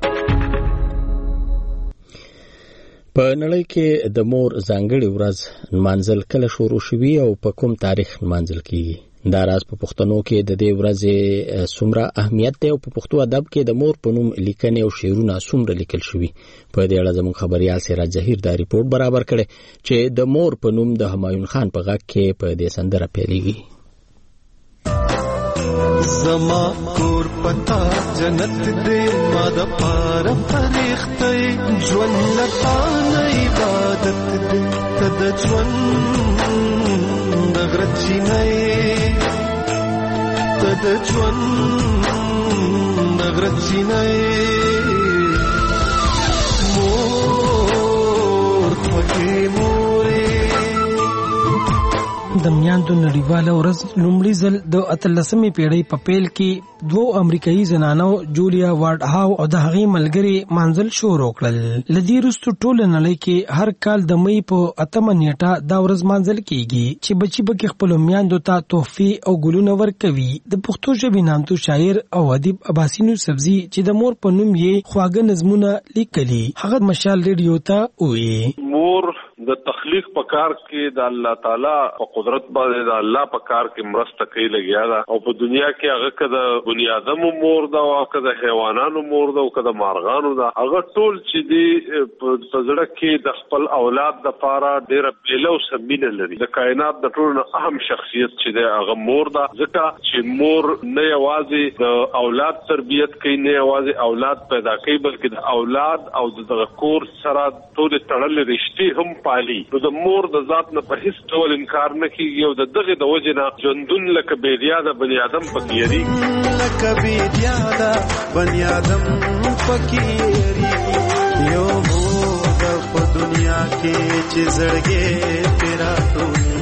په نړۍ کې د مور ځانګړي ورځ منځل کله شروع شوی او په کوم تاریخ منځل کیږي. دا راز په پښتنو کې د دې ورځې څومره اهمیت دی او په پښتو ادب کې د مور په نوم لیکنې او شعرونه څومره لیکل شوي. په دې اړه زموږ خبريال سراج ظهیر دا ریپورت برابر کړي چې د مور په نوم د همایون خان په غږ کې په دې سندره پیلېږي. زما کور پتا جنت دې ما د پاره فرښتې ژوند لتا نه عبادت دې تد ژوند د غرچې نه تد ژوند د غرچې نه مور پکې مورې د میاندو نړیواله ورځ لومړي ځل د اتلسمې پیړۍ په پیل کې دوه امریکایي زنانو جولیا وارډ هاو او د هغې ملګري مانځل شروع کړل. له دې وروسته ټوله نړۍ کې هر کال د مۍ په اتمه نیټه دا ورځ مانځل کیږي چې بچي پکې خپلو میاندو ته تحفې او ګلونه ورکوي. د پښتو ژبې نامتو شاعر او ادیب عباسي نوسفزي چې د مور په نوم یې خواږه نظمونه لیکلي هغه مشال ریډیو ته وویل مور د تخلیق په کار کې د الله تعالی په قدرت باندې د الله په کار کې مرسته کوي لګیا ده او په دنیا کې هغه کده بنی آدم مور ده او کده حیوانانو مور ده او کده مارغانو ده هغه ټول چې دی په زړه کې د خپل اولاد د پاره ډېر بیلو سمینه لري. د کائنات د ټولو اهم شخصیت چې دی هغه مور ده ځکه چې مور نه یوازې د اولاد تربیت کوي نه یوازې اولاد پیدا کوي بلکې د اولاد او د کور سره ټول تړلې رشتې هم پالي. نو د مور د ذات نه په هیڅ ډول انکار نه کیږي او د دغه د وجه نه ژوندون لکه بیدیا د بنی آدم پکې یری لکه بیدیا د بنی آدم پکې یری یو مور په دنیا کې چې زړګې پیرا ټولي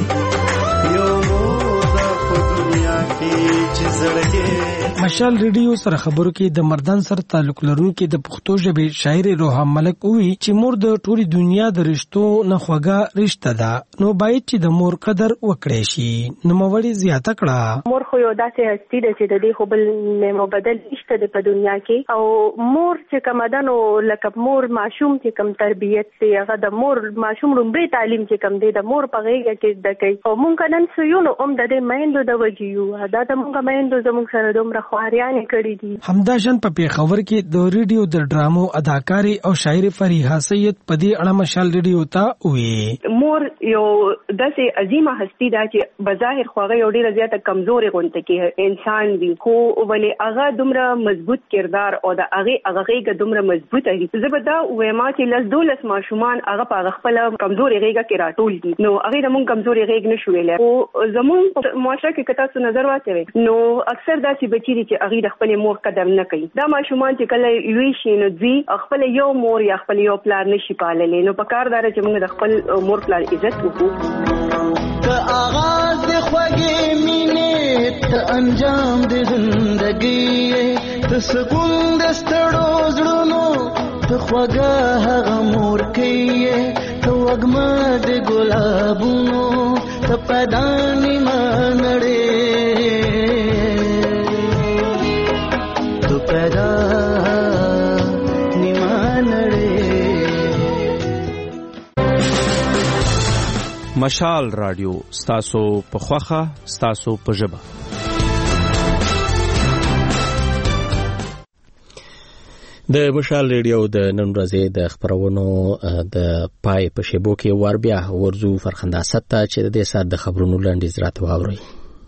یو مور په دنیا کې چې زړګې. مشال ریډیو سره خبرو کې د مردان سره تعلق لرونکي د پښتو ژبې شاعر روحان ملک وی چې مور د ټولي دنیا د رشتو نه خوږه رشته ده نو باید چې د مور قدر وکړي شي. نو موري زیاته کړه مور خو یو داسې هستی ده چې د دې خو بل نعمت بدل نشته په دنیا کې او مور چې کوم دنو لکه مور ماشوم چې کوم تربیت سي هغه د مور ماشوم رومبه تعلیم چې کوم دی د مور په غیږ کې د کوي او مونږ نن سيو نو هم د دې مایندو د وجیو دا د مونږ مایندو زموږ سره دومره خواریانې کړې دي. همداشان په پیښور کې د ریډیو د ډرامو اداکاري او شاعر فریحه سید په دې اړه مشال ریډیو ته وی مور یو داسې عظیمه هستی ده چې بظاهر خوغه یو ډیره زیاته کمزوري غونته کې انسان وي خو ولې هغه دومره مضبوط کردار او د هغه هغه دومره مضبوطه دي زبدا وېما چې لس دولس ماشومان هغه په خپل کمزوري غیږه کې راټول دي نو هغه د مونږ کمزوري غیږ نشو ویل او زموږ معاشره کې کته څه نظر واچوي نو اکثر داسې بچی دي چې هغه د خپل مور قدر نه کوي. دا ماشومان چې کله لوی شي نو دوی خپل یو مور یا خپل یو پلار نشي پاللی نو په کار دار چې موږ د خپل مور پلار عزت وکړو. ته آغاز د خوږې مینې ته انجام د زندګۍ ته سکون د ستړو زړونو ته خوږه هغه مور کوي ته وږمه د ګلابونو ته پیدا نیمه نړۍ پیدا نیمه نړۍ. مشال رادیو ستاسو په خوخه ستاسو په ژبه. د مشال ریډیو د نن ورځې د خبرونو د پای په شیبو کې ور بیا ورزو فرخنده ستا چې د دې سات د خبرونو لاندې زرات واوري.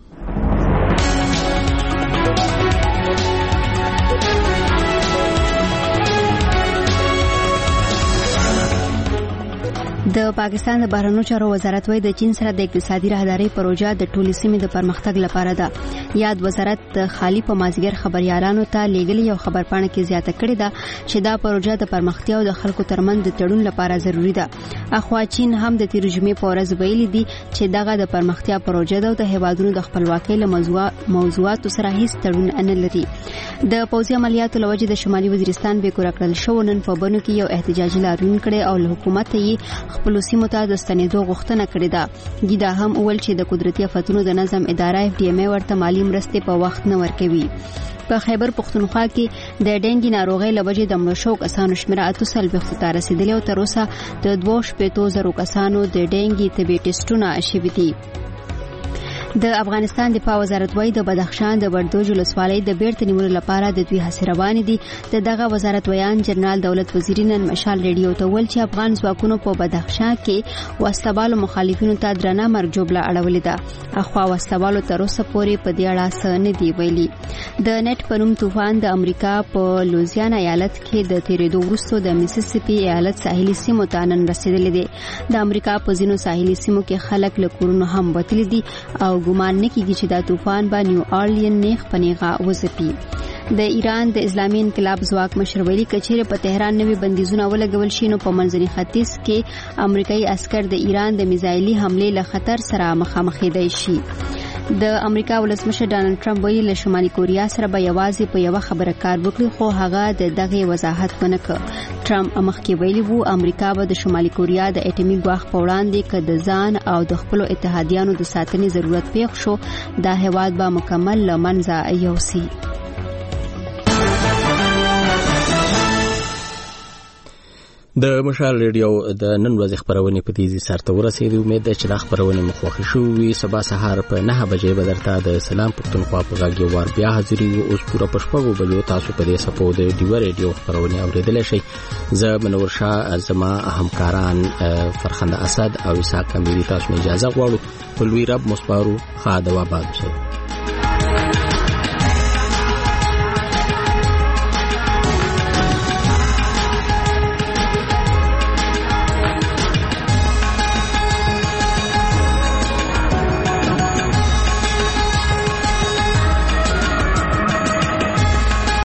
د پاکستان د بهرنیو چارو وزارت وایي د چین سره د اقتصادي راهدارۍ پروژه د ټولې سیمې د پرمختګ لپاره ده. یاد وزارت خالی په مازیګر خبريالانو ته لیږلي یو خبرپاڼه کې زیاته کړې ده چې دا پروژه د پرمختیا او د خلکو ترمنځ د تړون لپاره ضروری ده. اخوا چین هم د تیر جمعې په ورځ ویلي دي چې دغه د پرمختیا پروژه ده او د هیوادونو د خپلواکۍ له موضوعاتو سره هیڅ تړون نه لري. د پوځي عملیاتو لوجې د شمالي وزیرستان به کور کړل شو نن په بنو کې یو احتجاجي لاریون کړي او له حکومت یې خپل سیمو ته د ستنېدو غوښتنه کړې ده. ګیدا هم اول چې د قدرتي آفتونو د نظم اداره اف ډي ام ای ورته مالی مرستې په وخت نه ورکوي. په خیبر پختونخوا کې د ډینګي ناروغۍ لوجې د مړو شو کسانو شمېر اته سلويختو ته رسیدلی او تر اوسه د دوه شپېتو زرو کسانو د ډینګي طبي ټیسټونه شوي دي. د افغانستان دفاع وزارت وايي د بدخشان د بردوج ولسوالۍ د بیرته نیولو لپاره د دوی هڅې روانې دي. د دغه وزارت ویان جنرال دولت وزیر نن مشال ریډیو ته ویل چې افغان ځواکونو په بدخشان کې وسلوالو مخالفینو ته درنه مرګ جوړه اړولې ده. اخوا وسلوالو تر اوسه پورې په دې اړه څه نه دی ویلي. د نت په نوم طوفان د امریکا په لوزیانا ایالت کې د تیریدو وروسته د میسیسیپي ایالت ساحلي سیمو ته نن رسیدلې ده. د امریکا په ځینو ساحلي سیمو کې خلک له کورونو هم وتلي دي او ګمان نه کیږي چې دا طوفان به نیو اورلین نیغ په نیغه وځپي. د ایران د اسلامي انقلاب ځواک مشر ویلي کچېره په تهران نوي بندیزونه ولګول شي نو په منځني ختیځ کې امریکایي عسكر د ایران د میزایلي حمله له خطر سره مخامخ کېدای شي. د امریکا ولسمشر ډانلډ ټرمپ ویلي له شمالي کوریا سره به یوازې په یو خبره کار وکړي خو هغه د دغه وضاحت ونه کړ. ټرمپ مخکې ویلي وو امریکا به د شمالي کوریا د اټومي ګواښ په وړاندې که د ځان او د خپل اتحادیانو د ساتنې ضرورت پیښ شو دا هیواد به مکمل له منځه یوسي. د مشال ریډیو د نن ورځې خبرونه په دې سره ته ورسېدې. امید ده چې دا خبرونه مو خوښ شوي. سبا سهار په نه بجې به درته د سلام پښتونخوا په غږ وار بیا حاضري وو. اوس پوره پښپغو بجو تاسو په دې سپو د ډیو ریډیو خبرونه اوریدل شئ. زه منور شاه زما همکاران فرخنده اسد او اسحاق کمیری تاسو اجازه غواړو. په لوی رب مصبارو خا دوا باد شي.